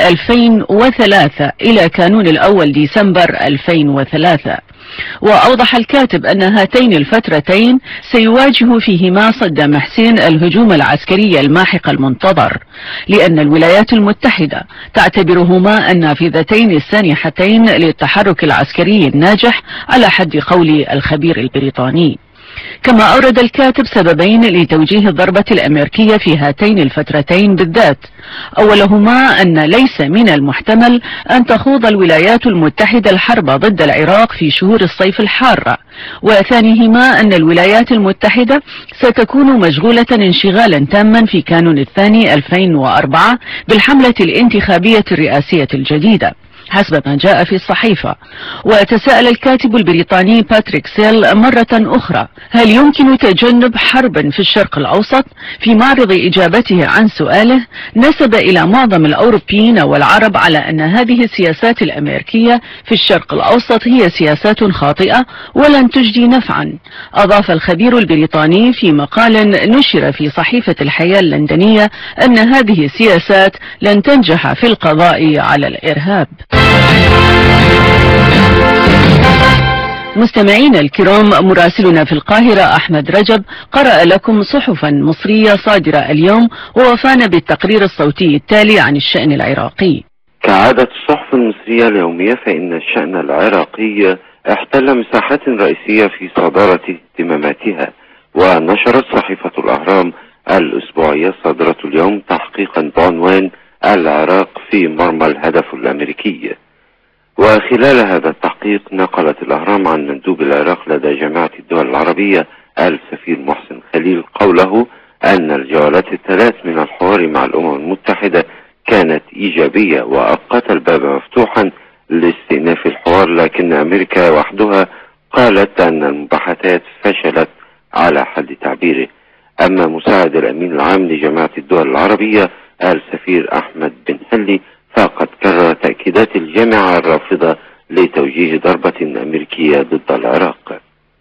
2003 إلى كانون الأول ديسمبر 2003. وأوضح الكاتب أن هاتين الفترتين سيواجه فيهما صدام حسين الهجوم العسكري الماحق المنتظر، لأن الولايات المتحدة تعتبرهما النافذتين السانحتين للتحرك العسكري الناجح على حد قول الخبير البريطاني. كما أورد الكاتب سببين لتوجيه الضربة الأمريكية في هاتين الفترتين بالذات، أولهما أن ليس من المحتمل أن تخوض الولايات المتحدة الحرب ضد العراق في شهور الصيف الحارة، وثانيهما أن الولايات المتحدة ستكون مشغولة انشغالا تاما في كانون الثاني 2004 بالحملة الانتخابية الرئاسية الجديدة حسب ما جاء في الصحيفة. وتساءل الكاتب البريطاني باتريك سيل مرة أخرى: هل يمكن تجنب حرب في الشرق الأوسط؟ في معرض إجابته عن سؤاله نسب إلى معظم الأوروبيين والعرب على أن هذه السياسات الأمريكية في الشرق الأوسط هي سياسات خاطئة ولن تجدي نفعا. أضاف الخبير البريطاني في مقال نشر في صحيفة الحياة اللندنية أن هذه السياسات لن تنجح في القضاء على الإرهاب. مستمعين الكرام، مراسلنا في القاهرة أحمد رجب قرأ لكم صحفا مصرية صادرة اليوم، ووفانا بالتقرير الصوتي التالي عن الشأن العراقي. كعادة الصحف المصرية اليومية، فإن الشأن العراقي احتل مساحات رئيسية في صدارة اهتماماتها. ونشرت صحيفة الأهرام الأسبوعية الصادرة اليوم تحقيقا بعنوان العراق في مرمى الهدف الأمريكي. وخلال هذا التحقيق نقلت الأهرام عن مندوب العراق لدى جامعة الدول العربية السفير محسن خليل قوله أن الجولات الثلاث من الحوار مع الأمم المتحدة كانت إيجابية وأبقت الباب مفتوحا لاستئناف الحوار، لكن أمريكا وحدها قالت أن المباحثات فشلت على حد تعبيره. أما مساعد الأمين العام لجماعة الدول العربية السفير أحمد بن حلي فقد كرر تأكيدات الجامعة الرافضة لتوجيه ضربة أمريكية ضد العراق.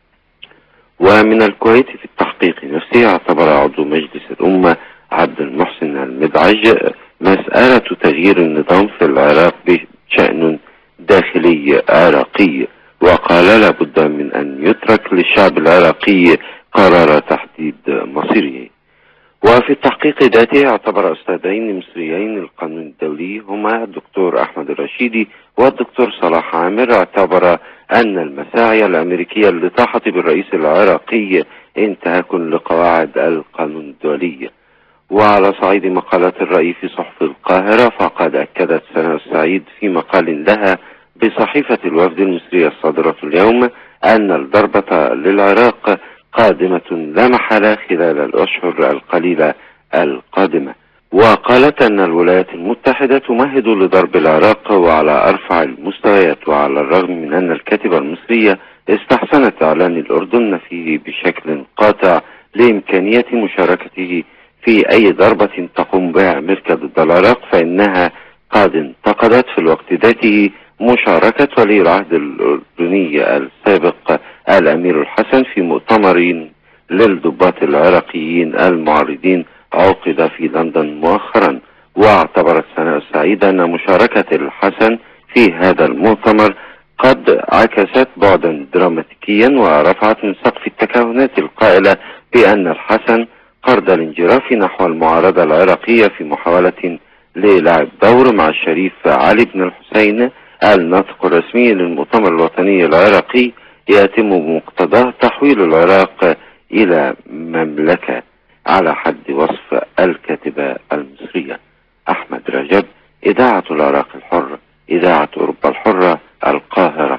ومن الكويت في التحقيق نفسه اعتبر عضو مجلس الأمة عبد المحسن المدعج مسألة تغيير النظام في العراق بشأن داخلي عراقي، وقال لابد من أن يترك للشعب العراقي قرار تحديد مصيره. وفي التحقيق ذاته اعتبر أستاذين مصريين القانون الدولي هما الدكتور أحمد الرشيدي والدكتور صلاح عامر اعتبر أن المساعي الأمريكية اللي طاحت بالرئيس العراقي انتهاك لقواعد القانون الدولي. وعلى صعيد مقالات الرأي في صحف القاهرة فقد أكدت سناء السعيد في مقال لها بصحيفة الوفد المصرية الصادرة اليوم أن الضربة للعراق قادمة لا محالة خلال الأشهر القليلة القادمة. وقالت أن الولايات المتحدة تمهد لضرب العراق وعلى أرفع المستويات، وعلى الرغم من أن الكاتبة المصرية استحسنت إعلان الأردن فيه بشكل قاطع لإمكانية مشاركته في أي ضربة تقوم بها أمريكا ضد العراق، فإنها قد انتقدت في الوقت ذاته مشاركة ولي العهد الأردني السابق الأمير الحسن في مؤتمر للضباط العراقيين المعارضين عقد في لندن مؤخرا. واعتبرت سناء السعيد أن مشاركة الحسن في هذا المؤتمر قد عكست بعدا دراماتيكيا ورفعت من سقف التكهنات القائلة بأن الحسن قرض الانجراف نحو المعارضة العراقية في محاولة للعب دور مع الشريف علي بن الحسين الناطق الرسمي للمؤتمر الوطني العراقي يتم بمقتضاه تحويل العراق إلى مملكة على حد وصف الكاتبة المصرية. أحمد رجب، إذاعة العراق الحر، إذاعة أوروبا الحرة، القاهرة.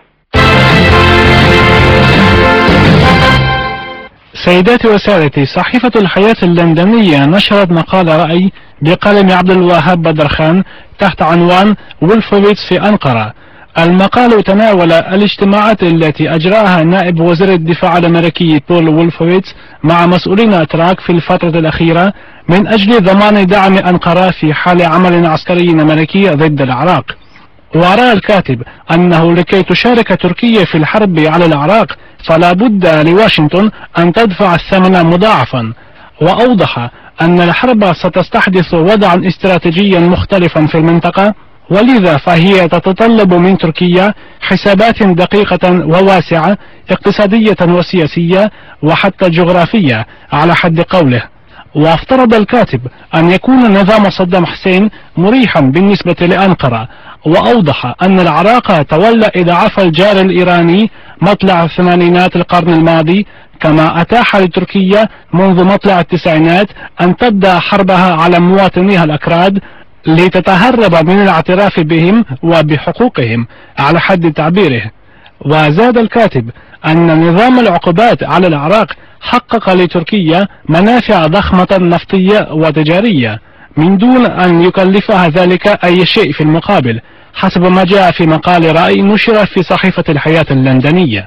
سيداتي وسادتي، صحيفة الحياة اللندنية نشرت مقال رأي بقلم عبد الوهاب بدرخان تحت عنوان وولفوفيتس في أنقرة. المقال تناول الاجتماعات التي أجراها نائب وزير الدفاع الأمريكي بول وولفوفيتس مع مسؤولين أتراك في الفترة الأخيرة من أجل ضمان دعم أنقرة في حال عمل عسكري أمريكي ضد العراق. ورأى الكاتب أنه لكي تشارك تركيا في الحرب على العراق فلا بد لواشنطن أن تدفع الثمن مضاعفا، وأوضح أن الحرب ستستحدث وضعا استراتيجيا مختلفا في المنطقة، ولذا فهي تتطلب من تركيا حسابات دقيقة وواسعة اقتصادية وسياسية وحتى جغرافية على حد قوله. وافترض الكاتب أن يكون نظام صدام حسين مريحا بالنسبة لأنقرة، وأوضح أن العراق تولى إضعاف الجار الإيراني مطلع الثمانينات القرن الماضي، كما أتاح لتركيا منذ مطلع التسعينات أن تبدأ حربها على مواطنيها الأكراد لتتهرب من الاعتراف بهم وبحقوقهم على حد تعبيره. وزاد الكاتب أن نظام العقوبات على العراق حقق لتركيا منافع ضخمة نفطية وتجارية من دون أن يكلفها ذلك أي شيء في المقابل، حسب ما جاء في مقال رأي نشر في صحيفة الحياة اللندنية.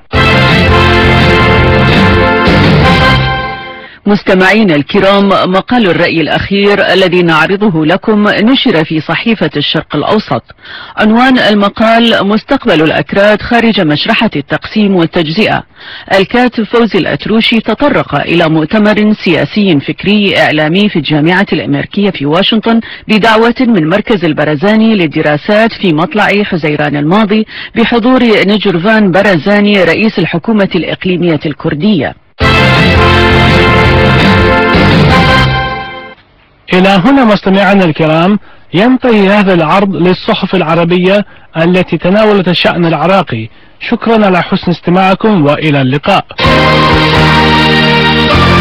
مستمعين الكرام، مقال الرأي الأخير الذي نعرضه لكم نشر في صحيفة الشرق الأوسط. عنوان المقال: مستقبل الأكراد خارج مشرحة التقسيم والتجزئة. الكاتب فوزي الأتروشي تطرق إلى مؤتمر سياسي فكري إعلامي في الجامعة الأمريكية في واشنطن بدعوة من مركز البرزاني للدراسات في مطلع حزيران الماضي بحضور نجرفان برزاني رئيس الحكومة الإقليمية الكردية. إلى هنا مستمعينا الكرام ينتهي هذا العرض للصحف العربية التي تناولت الشأن العراقي. شكرا على حسن استماعكم وإلى اللقاء.